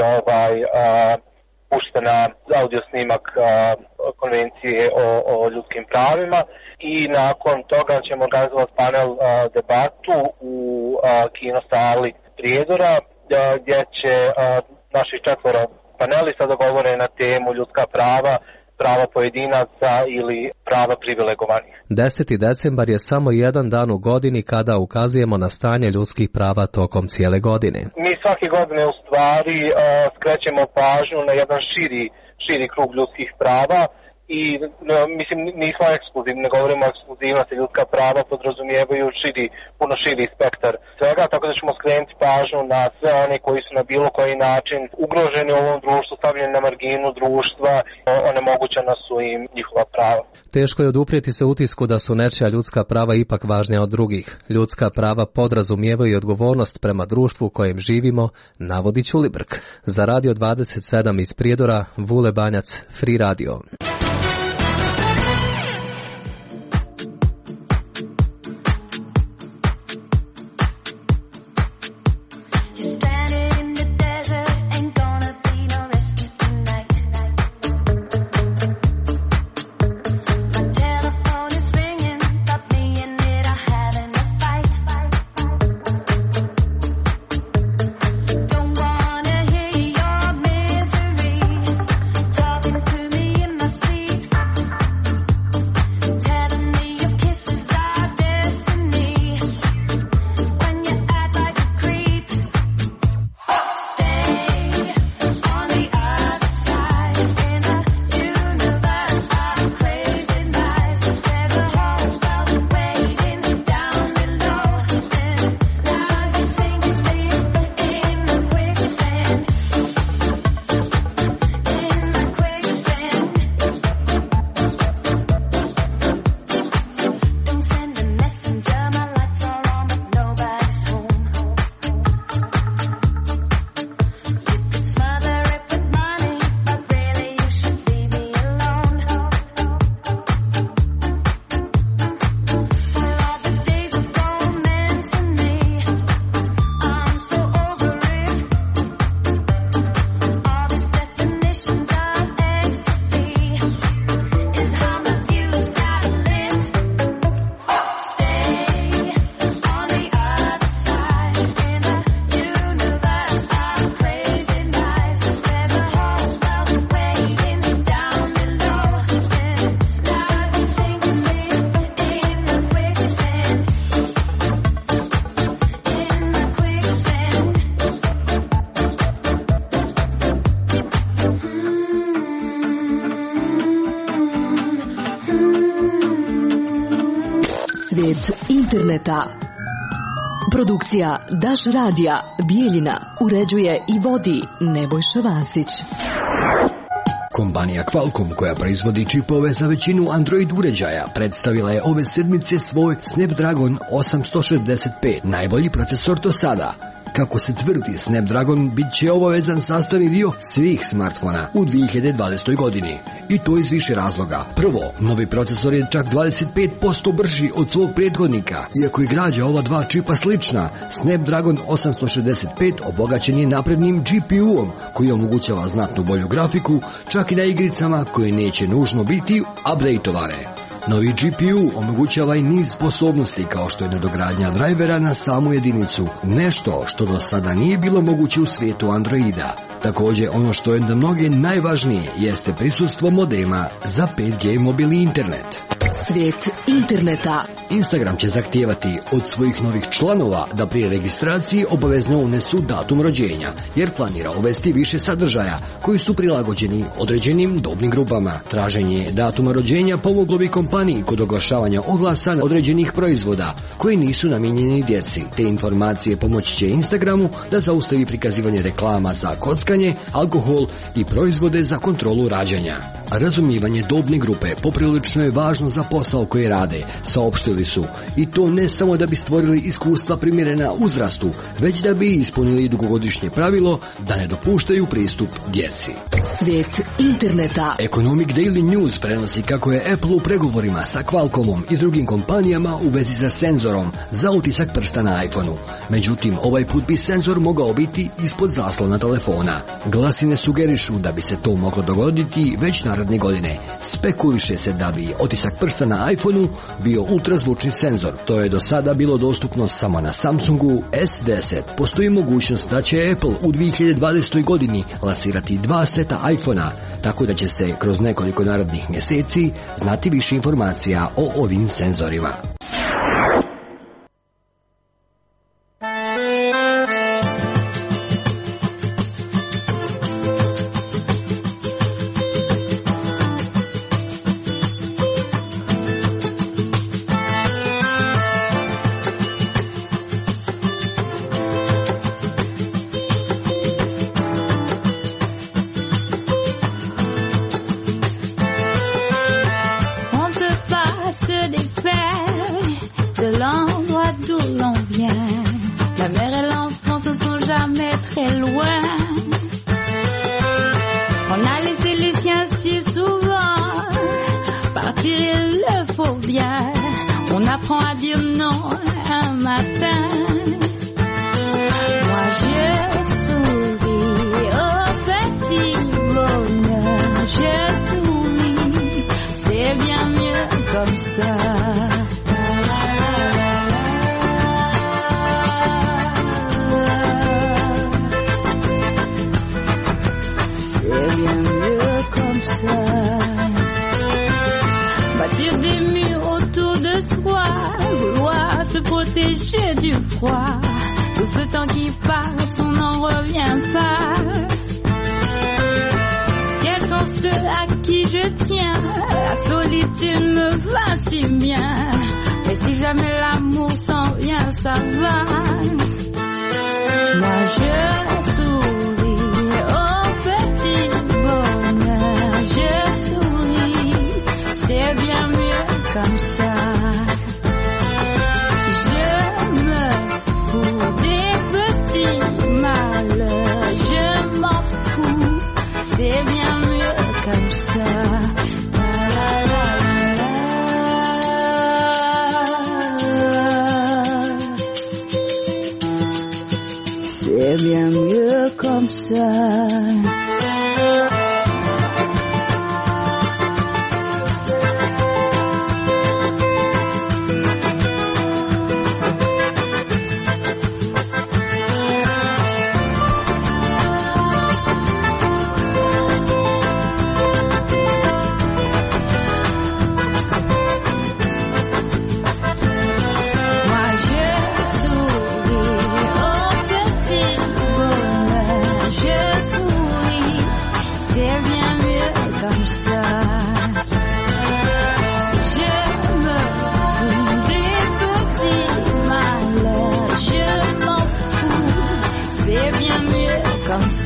puštena audio snimak konvencije o ljudskim pravima i nakon toga ćemo organizovati panel debatu u kinosali Prijedora gdje će naši 4 panelista da govore na temu ljudska prava, prava pojedinaca ili prava privilegovanih. 10. decembar je samo jedan dan u godini kada ukazujemo na stanje ljudskih prava tokom cijele godine. Mi svake godine u stvari skrećemo pažnju na jedan širi krug ljudskih prava i mislim nismo ekskluzivni, ne govorimo o ekskluzivnosti, ljudska prava podrazumijevaju puno širi spektar svega, tako da ćemo skrenuti pažnju na sve one koji su na bilo koji način ugroženi u ovom društvu, stavljeni na marginu društva, onemogućena su im njihova prava. Teško je oduprijeti se utisku da su nečija ljudska prava ipak važnija od drugih. Ljudska prava podrazumijevaju odgovornost prema društvu u kojem živimo, navodi Ćulibrk. Za Radio 27 iz Prijedora, Vule Banjac, Free Radio. See interneta. Produkcija Daš radija Bijeljina uređuje i vodi Nebojša Vasić. Kompanija Qualcomm, koja proizvodi čipove za većinu Android uređaja, predstavila je ove sedmice svoj Snapdragon 865, najbolji procesor do sada. Kako se tvrdi, Snapdragon bit će obavezan sastavni dio svih smartfona u 2020. godini. I to iz više razloga. Prvo, novi procesor je čak 25% brži od svog prethodnika. Iako je građa ova dva čipa slična, Snapdragon 865 obogaćen je naprednim GPU-om koji omogućava znatno bolju grafiku, čak i na igricama koje neće nužno biti updateovane. Novi GPU omogućava i niz sposobnosti kao što je nadogradnja drajvera na samu jedinicu, nešto što do sada nije bilo moguće u svijetu Androida. Također, ono što je za mnoge najvažnije jeste prisustvo modema za 5G mobilni internet. Svijet interneta. Instagram će zahtijevati od svojih novih članova da prije registracije obavezno unesu datum rođenja, jer planira uvesti više sadržaja koji su prilagođeni određenim dobnim grupama. Traženje datuma rođenja pomoglo bi kompaniji kod oglašavanja oglasa određenih proizvoda koji nisu namijenjeni djeci. Te informacije pomoći će Instagramu da zaustavi prikazivanje reklama za kockanje, alkohol i proizvode za kontrolu rađanja. Razumijevanje dobne grupe poprilično je važno za posao koji rade, saopštili su, i to ne samo da bi stvorili iskustva primjerena uzrastu, već da bi ispunili dugogodišnje pravilo da ne dopuštaju pristup djeci. Svijet interneta. Economic Daily News prenosi kako je Apple u pregovorima sa Qualcommom i drugim kompanijama u vezi sa senzorom za utisak prsta na iPhoneu. Međutim, ovaj put bi senzor mogao biti ispod zaslona telefona. Glasine sugerišu da bi se to moglo dogoditi već naredne godine. Spekuliše se da bi otisak prsta na iPhoneu bio ultrazvučni senzor. To je do sada bilo dostupno samo na Samsungu S10. Postoji mogućnost da će Apple u 2020. godini lansirati 2 seta iPhonea, tako da će se kroz nekoliko narednih mjeseci znati više informacija o ovim senzorima.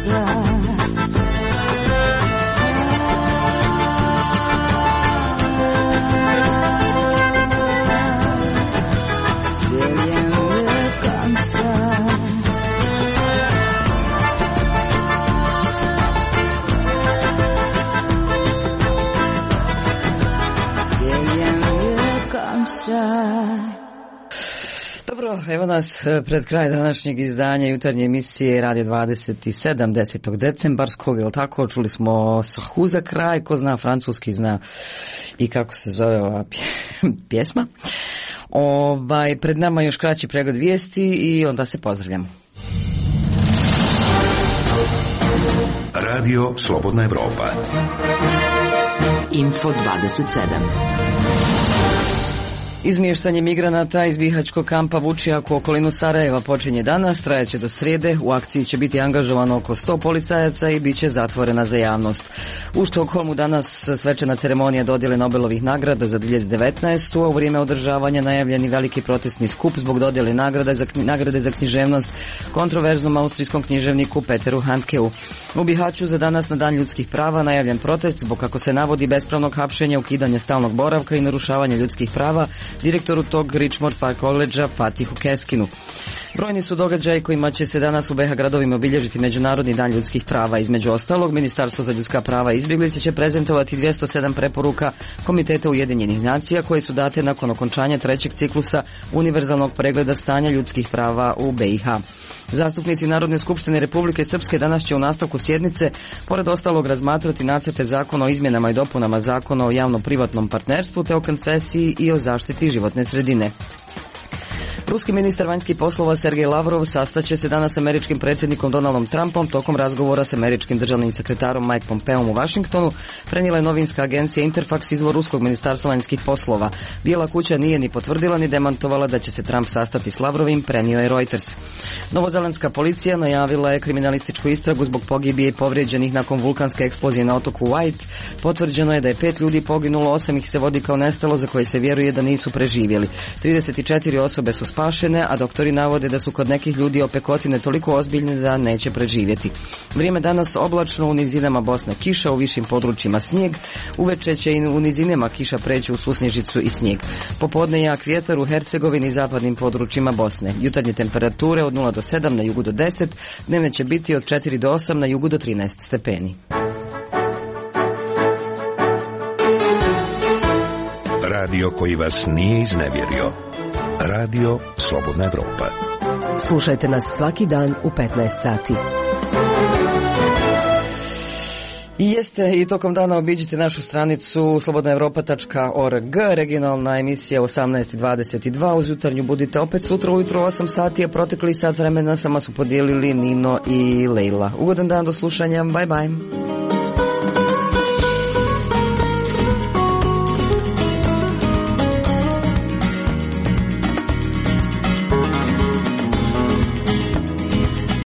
Dobro, evo nas pred kraj današnjeg izdanja jutarnje emisije Radio 27 10. decembarskog, jel tako? Čuli smo Sahu za kraj, ko zna francuski zna i kako se zove ova pjesma. Pred nama još kraći pregled vijesti i onda se pozdravljamo. Radio Slobodna Evropa. Info 27. Izmještanje migranata iz bihaćkog kampa Vučijak u okolinu Sarajeva počinje danas, trajaće do srijede. U akciji će biti angažovano oko 100 policajaca i bit će zatvorena za javnost. U Štokholmu danas svečana ceremonija dodjele Nobelovih nagrada za 2019. a u vrijeme održavanja najavljeni veliki protestni skup zbog dodjele nagrade za književnost kontroverznom austrijskom književniku Peteru Handkeu. U Bihaću za danas na Dan ljudskih prava najavljen protest zbog, kako se navodi, bespravnog hapšenja, ukidanja stalnog boravka i narušavanja ljudskih prava direktoru tog Richmond Park Collegea Fatihu Keskinu. Brojni su događaji kojima će se danas u BiH gradovima obilježiti Međunarodni dan ljudskih prava. Između ostalog, Ministarstvo za ljudska prava i izbjeglice će prezentovati 207 preporuka Komiteta Ujedinjenih nacija koje su date nakon okončanja trećeg ciklusa univerzalnog pregleda stanja ljudskih prava u BiH. Zastupnici Narodne skupštine Republike Srpske danas će u nastavku sjednice, pored ostalog, razmatrati nacrte zakona o izmjenama i dopunama zakona o javno-privatnom partnerstvu te o koncesiji i o zaštiti životne sredine. Ruski ministar vanjskih poslova Sergej Lavrov sastaće se danas s američkim predsjednikom Donaldom Trumpom tokom razgovora s američkim državnim sekretarom Mike Pompeom u Washingtonu, prenijela je novinska agencija Interfax, izvor ruskog ministarstva vanjskih poslova. Bijela kuća nije ni potvrdila ni demantovala da će se Trump sastati s Lavrovim, prenio je Reuters. Novozelandska policija najavila je kriminalističku istragu zbog pogibije i povrijeđenih nakon vulkanske eksplozije na otoku White. Potvrđeno je da je 5 ljudi poginulo, 8 ih se vodi kao nestalo, za koje se vjeruje da nisu preživjeli. 34 osobe su spašene, a doktori navode da su kod nekih ljudi opekotine toliko ozbiljne da neće preživjeti. Vrijeme danas oblačno, u nizinama Bosne kiša, u višim područjima snijeg. Uveče će i u nizinama kiša preći u susnježicu i snijeg. Popodne jak vjetar u Hercegovini i zapadnim područjima Bosne. Jutarnje temperature od 0 do 7, na jugu do 10, dnevne će biti od 4 do 8, na jugu do 13 stepeni. Radio koji vas nije iznevjerio. Radio Slobodna Evropa. Slušajte nas svaki dan u 15 sati. I tokom dana obiđite našu stranicu slobodnaevropa.org, regionalna emisija 18:22, uz jutarnju budite opet sutra ujutro 8 sati, a protekli sat vremena sama su podijelili Nino i Lejla. Ugodan dan, do slušanja, bye bye.